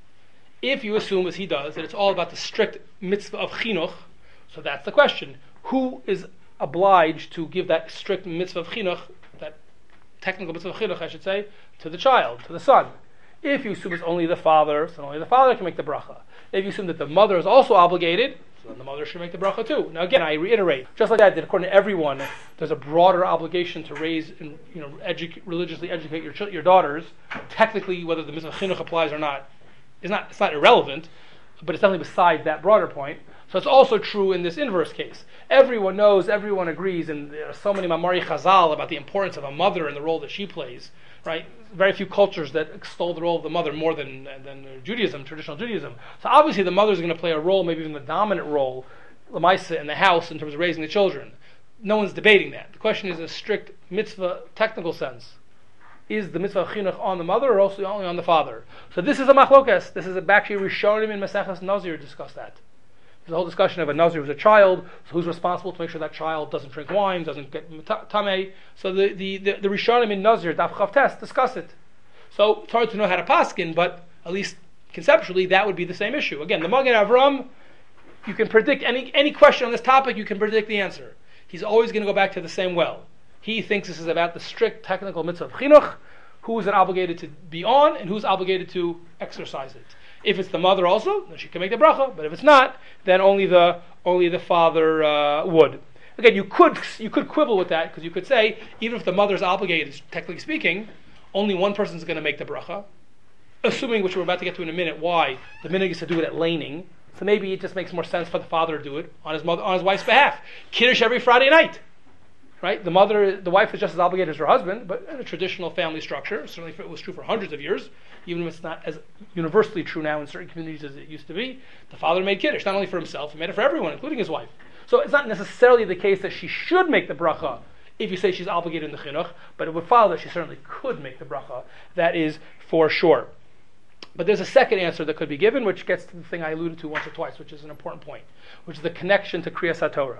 If you assume, as he does, that it's all about the strict mitzvah of chinuch, so that's the question. Who is obliged to give that strict mitzvah of chinuch, that technical mitzvah of chinuch, I should say, to the child, to the son? If you assume it's only the father, so only the father can make the bracha. If you assume that the mother is also obligated, so then the mother should make the bracha too. Now again, I reiterate, just like that, that according to everyone, there's a broader obligation to raise and religiously educate your daughters. Technically, whether the mitzvah of chinuch applies or not, it's not irrelevant, but it's definitely besides that broader point. So it's also true in this inverse case. Everyone knows, everyone agrees, and there are so many Mamari Chazal about the importance of a mother and the role that she plays. Right? Very few cultures that extol the role of the mother more than Judaism, traditional Judaism. So obviously the mother is going to play a role, maybe even the dominant role, Lamaisa, in the house in terms of raising the children. No one's debating that. The question is a strict mitzvah technical sense. Is the mitzvah chinuch on the mother or also only on the father? So this is a machlokas. This is actually Rishonim in Maseches Nazir discuss that. There's a whole discussion of a Nazir who's a child, so who's responsible to make sure that child doesn't drink wine, doesn't get tamei. So the Rishonim in Nazir, Daf Chav Tes, discuss it. So it's hard to know how to paskin, but at least conceptually that would be the same issue. Again, the Magen Avram, you can predict any question on this topic, you can predict the answer. He's always going to go back to the same well. He thinks this is about the strict technical mitzvah of chinuch, who is obligated to be on and who's obligated to exercise it. If it's the mother also, then she can make the bracha. But if it's not, then only the father would. Again, you could quibble with that because you could say even if the mother is obligated, technically speaking, only one person is going to make the bracha. Assuming, which we're about to get to in a minute, why the minhag is to do it at laning. So maybe it just makes more sense for the father to do it on his wife's behalf. Kiddush every Friday night. Right? The wife is just as obligated as her husband, but in a traditional family structure, certainly if it was true for hundreds of years, even if it's not as universally true now in certain communities as it used to be, the father made Kiddush, not only for himself, he made it for everyone, including his wife. So it's not necessarily the case that she should make the bracha if you say she's obligated in the chinuch, but it would follow that she certainly could make the bracha. That is for sure. But there's a second answer that could be given, which gets to the thing I alluded to once or twice, which is an important point, which is the connection to Kriyas HaTorah.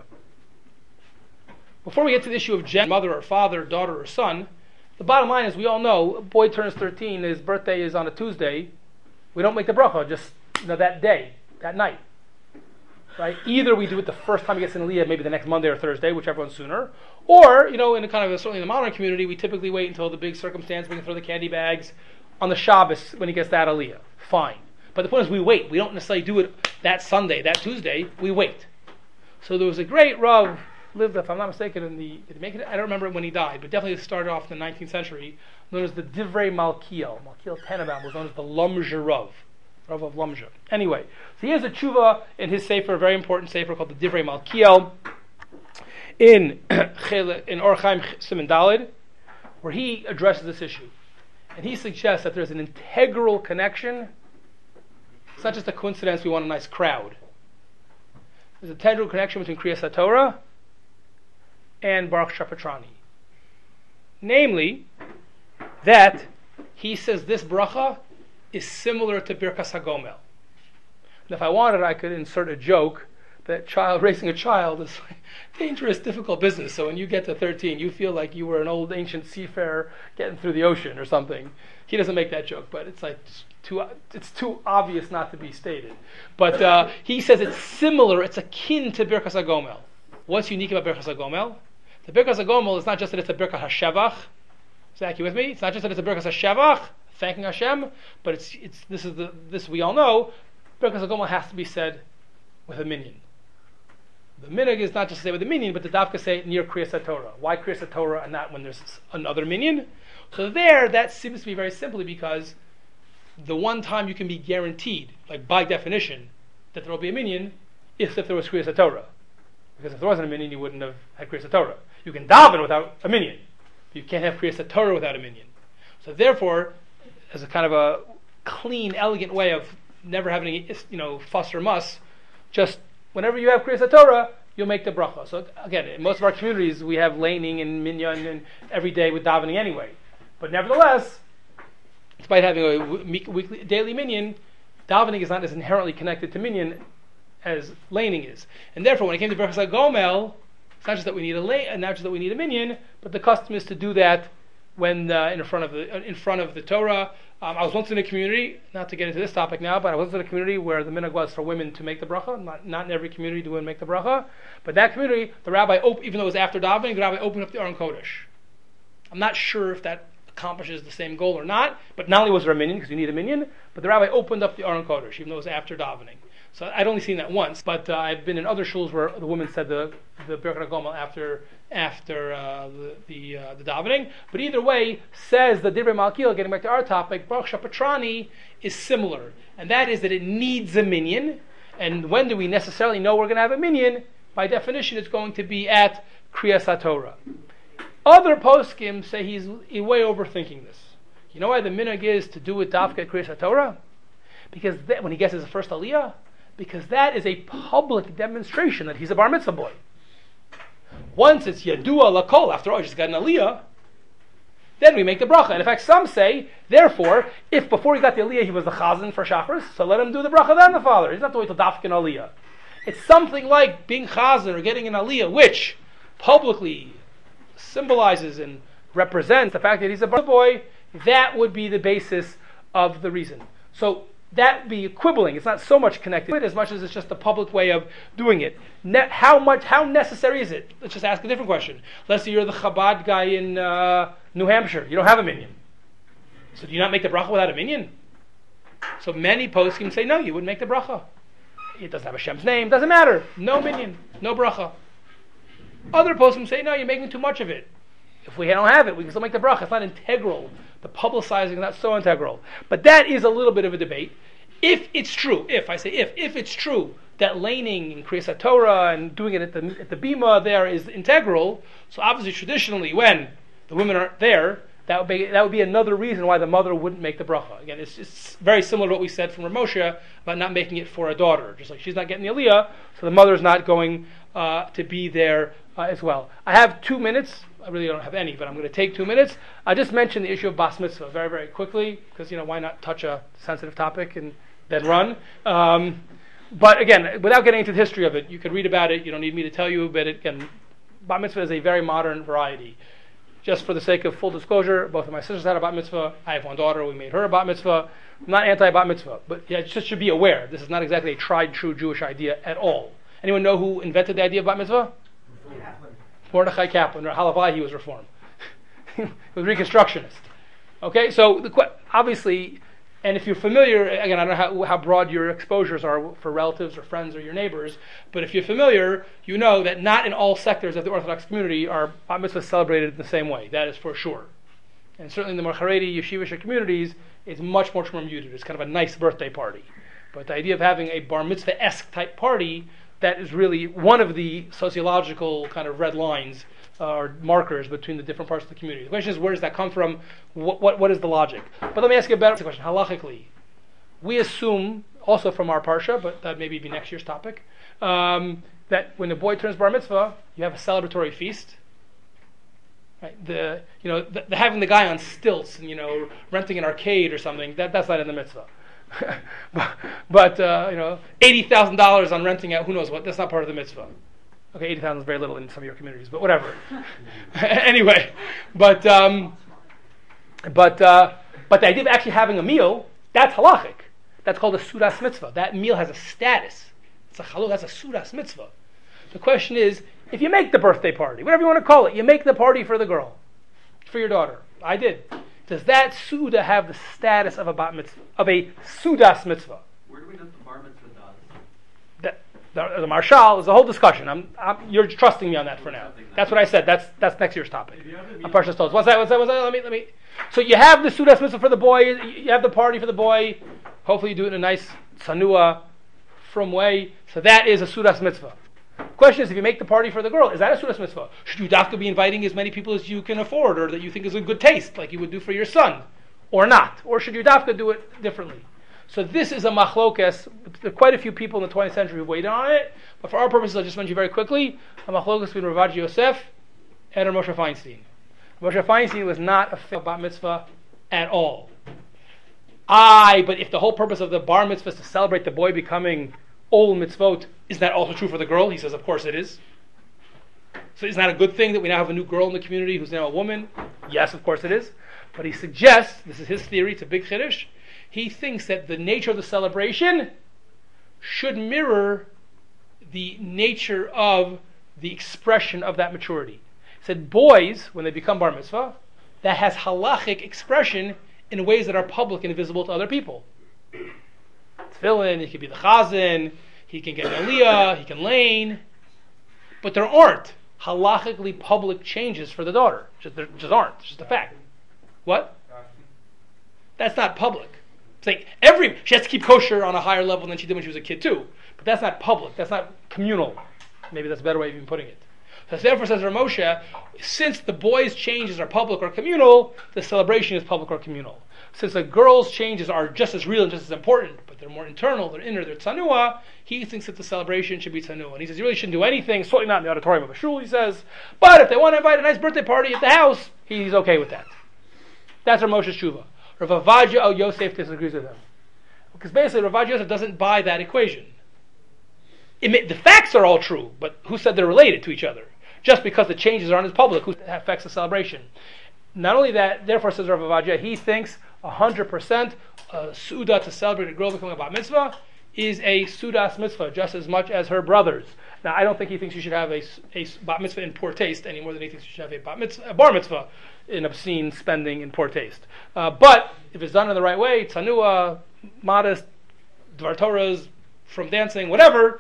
Before we get to the issue of gender, mother or father, daughter or son, the bottom line is we all know a boy turns 13, his birthday is on a Tuesday. We don't make the bracha just that day, that night. Right? Either we do it the first time he gets in Aliyah, maybe the next Monday or Thursday, whichever one's sooner, or in a kind of certainly in the modern community, we typically wait until the big circumstance, we can throw the candy bags on the Shabbos when he gets that Aliyah. Fine. But the point is we wait. We don't necessarily do it that Sunday, that Tuesday. We wait. So there was a great Rav lived, if I'm not mistaken, I don't remember when he died, but definitely started off in the 19th century, known as the Divrei Malkiel. Malkiel Tenenbaum was known as the Lomzhe Rav of Lomzhe. Anyway, so he has a tshuva in his sefer, a very important sefer called the Divrei Malkiel, in Orach Chaim Siman Daled, where he addresses this issue. And he suggests that there's an integral connection. It's not just a coincidence we want a nice crowd. There's an integral connection between Kriyas HaTorah and Baruch Shapatrani. Namely, that he says this bracha is similar to Birkas HaGomel. And if I wanted, I could insert a joke, that raising a child is dangerous, difficult business. So when you get to 13, you feel like you were an old ancient seafarer getting through the ocean or something. He doesn't make that joke, but it's like it's too obvious not to be stated. But he says it's similar, it's akin to Birkas HaGomel. What's unique about Birkas HaGomel? The Birkas HaGomel is not just that it's a Birkas HaShevach. Zach, you with me? It's not just that it's a Birkas HaShevach, thanking Hashem, but this we all know. Birkas HaGomel has to be said with a minyan. The minhag is not just to say with a minyan, but the dafka say it near Kriyas HaTorah. Why Kriyas HaTorah and not when there's another minyan? So there, that seems to be very simply because the one time you can be guaranteed, like by definition, that there will be a minyan, is if there was Kriyas HaTorah. Because if there wasn't a minyan, you wouldn't have had Kriyas HaTorah. You can daven without a minyan. You can't have Kriyas HaTorah without a minyan. So therefore, as a kind of a clean, elegant way of never having any, fuss or muss, just whenever you have Kriyas HaTorah, you'll make the bracha. So again, in most of our communities, we have laning and minyan and every day with davening anyway. But nevertheless, despite having a daily minyan, davening is not as inherently connected to minyan as laning is. And therefore, when it came to Birkas HaGomel, it's not just that we need a minyan, but the custom is to do that when in front of the Torah. I was once in a community, not to get into this topic now, but I was once in a community where the minhag was for women to make the bracha. Not in every community do women make the bracha, but that community, the rabbi, even though it was after davening, the rabbi opened up the Aron Kodesh. I'm not sure if that accomplishes the same goal or not, but not only was there a minyan, because you need a minyan, but the rabbi opened up the Aron Kodesh, even though it was after davening. So I'd only seen that once, but I've been in other shuls where the woman said the Birkat HaGomel after the davening. But either way, says the Divrei Malkiel, getting back to our topic, Baruch Shapatrani is similar, and that is that it needs a minyan. And when do we necessarily know we're going to have a minyan? By definition, it's going to be at Kriyas HaTorah. Other poskim say he's way overthinking this. You know why the minhag is to do it dafka at Kriyas HaTorah? Because when he gets his first aliyah, because that is a public demonstration that he's a bar mitzvah boy. Once it's yadua lakol, after all, he just got an aliyah, then we make the bracha. And in fact, some say, therefore, if before he got the aliyah he was the chazan for shachris, so let him do the bracha then, the father. He's not to wait till dafka an aliyah. It's something like being chazan or getting an aliyah, which publicly symbolizes and represents the fact that he's a bar boy. That would be the basis of the reason. So that would be quibbling. It's not so much connected as much as it's just the public way of doing it. How necessary is it? Let's just ask a different question. Let's say you're the Chabad guy in New Hampshire. You don't have a minyan. So do you not make the bracha without a minyan? So many poskim say, no, you wouldn't make the bracha. It doesn't have Hashem's name. Doesn't matter. No minyan. No bracha. Other poskim say, no, you're making too much of it. If we don't have it, we can still make the bracha. It's not integral. The publicizing is not so integral. But that is a little bit of a debate. If it's true, if it's true that laning in Kriyas HaTorah and doing it at the bima there is integral, so obviously traditionally when the women aren't there, that would be another reason why the mother wouldn't make the bracha. Again, it's very similar to what we said from Rav Moshe about not making it for a daughter. Just like she's not getting the aliyah, so the mother's not going to be there as well. I have 2 minutes. I really don't have any, but I'm going to take 2 minutes. I just mentioned the issue of bas mitzvah very, very quickly, because why not touch a sensitive topic and then run? But again, without getting into the history of it, you could read about it. You don't need me to tell you about it. Again, bat mitzvah is a very modern variety. Just for the sake of full disclosure, both of my sisters had a bat mitzvah. I have one daughter. We made her a bat mitzvah. I'm not anti-bat mitzvah, but just should be aware. This is not exactly a tried, true Jewish idea at all. Anyone know who invented the idea of bat mitzvah? Mordechai Kaplan, or Halavai, he was Reform. He was Reconstructionist. Okay, so obviously, and if you're familiar, again, I don't know how broad your exposures are for relatives or friends or your neighbors, but if you're familiar, you know that not in all sectors of the Orthodox community are bat mitzvahs celebrated in the same way. That is for sure. And certainly in the more Haredi, yeshivish communities, it's much more muted. It's kind of a nice birthday party. But the idea of having a bar mitzvah-esque type party, that is really one of the sociological kind of red lines or markers between the different parts of the community. The question is, where does that come from? What is the logic? But let me ask you a better question. Halachically, we assume, also from our parsha, but that maybe be next year's topic, that when the boy turns bar mitzvah, you have a celebratory feast. Right? The having the guy on stilts and renting an arcade or something, that's not in the mitzvah. but $80,000 on renting out, who knows what? That's not part of the mitzvah. Okay, 80,000 is very little in some of your communities, but whatever. Anyway, but the idea of actually having a meal, that's halachic. That's called a sudas mitzvah. That meal has a status. It's a chalul. That's a sudas mitzvah. The question is, if you make the birthday party, whatever you want to call it, you make the party for the girl, for your daughter. I did. Does that suda have the status of a bat mitzvah, of a sudas mitzvah? Where do we know the bar mitzvah does? The marshal is a whole discussion. You're trusting me on that for now. That's what I said. That's next year's topic. Parshas Toldos. What's that? Let me. So you have the sudas mitzvah for the boy. You have the party for the boy. Hopefully you do it in a nice tsanua, from way. So that is a sudas mitzvah. Question is, if you make the party for the girl, is that a sudas mitzvah? Should you have to be inviting as many people as you can afford, or that you think is a good taste, like you would do for your son, or not? Or should you have to do it differently? So this is a machlokes. There are quite a few people in the 20th century who weighed on it, but for our purposes, I'll just mention very quickly, a machlokes between Rav Yosef and Moshe Feinstein. Moshe Feinstein was not a fan of bat mitzvah at all. But if the whole purpose of the bar mitzvah is to celebrate the boy becoming ol mitzvot, is that also true for the girl? He says, of course it is. So isn't that a good thing that we now have a new girl in the community who's now a woman? Yes, of course it is. But he suggests, this is his theory, it's a big chiddush, he thinks that the nature of the celebration should mirror the nature of the expression of that maturity. He said boys, when they become bar mitzvah, that has halachic expression in ways that are public and visible to other people. Tefillin, he could be the chazan, he can get an aliyah, he can lane, but there aren't halachically public changes for the daughter. There just aren't. It's just a fact. What? That's not public. It's like she has to keep kosher on a higher level than she did when she was a kid too. But that's not public. That's not communal. Maybe that's a better way of even putting it. So therefore, says Rav Moshe, since the boys' changes are public or communal, the celebration is public or communal. Since the girls' changes are just as real and just as important, but they're more internal, they're inner, they're tsanua, he thinks that the celebration should be tsanua. And he says you really shouldn't do anything, certainly not in the auditorium of a shul, he says, but if they want to invite a nice birthday party at the house, he's okay with that. That's Rav Moshe's tshuva. Rav Avadia Yosef disagrees with him. Because basically Rav Avadia Yosef doesn't buy that equation. The facts are all true, but who said they're related to each other? Just because the changes aren't as public, who affects the celebration? Not only that, therefore, says Rav Avadia, he thinks 100% suda to celebrate a girl becoming a bat mitzvah is a sudas mitzvah, just as much as her brothers. Now, I don't think he thinks you should have a bat mitzvah in poor taste any more than he thinks you should have a bar mitzvah in obscene spending in poor taste. But if it's done in the right way, tsanua, modest, dvar Torahs, from dancing, whatever,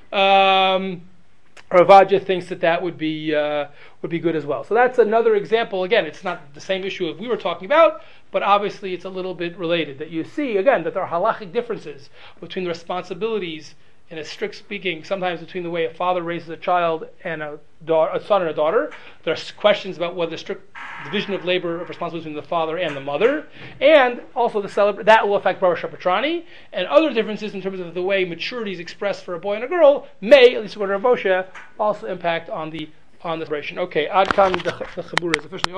Ravaja thinks that would be good as well. So that's another example. Again, it's not the same issue as we were talking about, but obviously it's a little bit related. That you see, again, that there are halachic differences between the responsibilities, in a strict speaking, sometimes between the way a father raises a child and a son and a daughter. There are questions about whether the strict division of labor of responsibility between the father and the mother, and also that will affect Baruch Shapatrani, and other differences in terms of the way maturity is expressed for a boy and a girl may, at least according to Rav Moshe, also impact on the celebration. Okay, Ad Kan, the Chabur is officially over.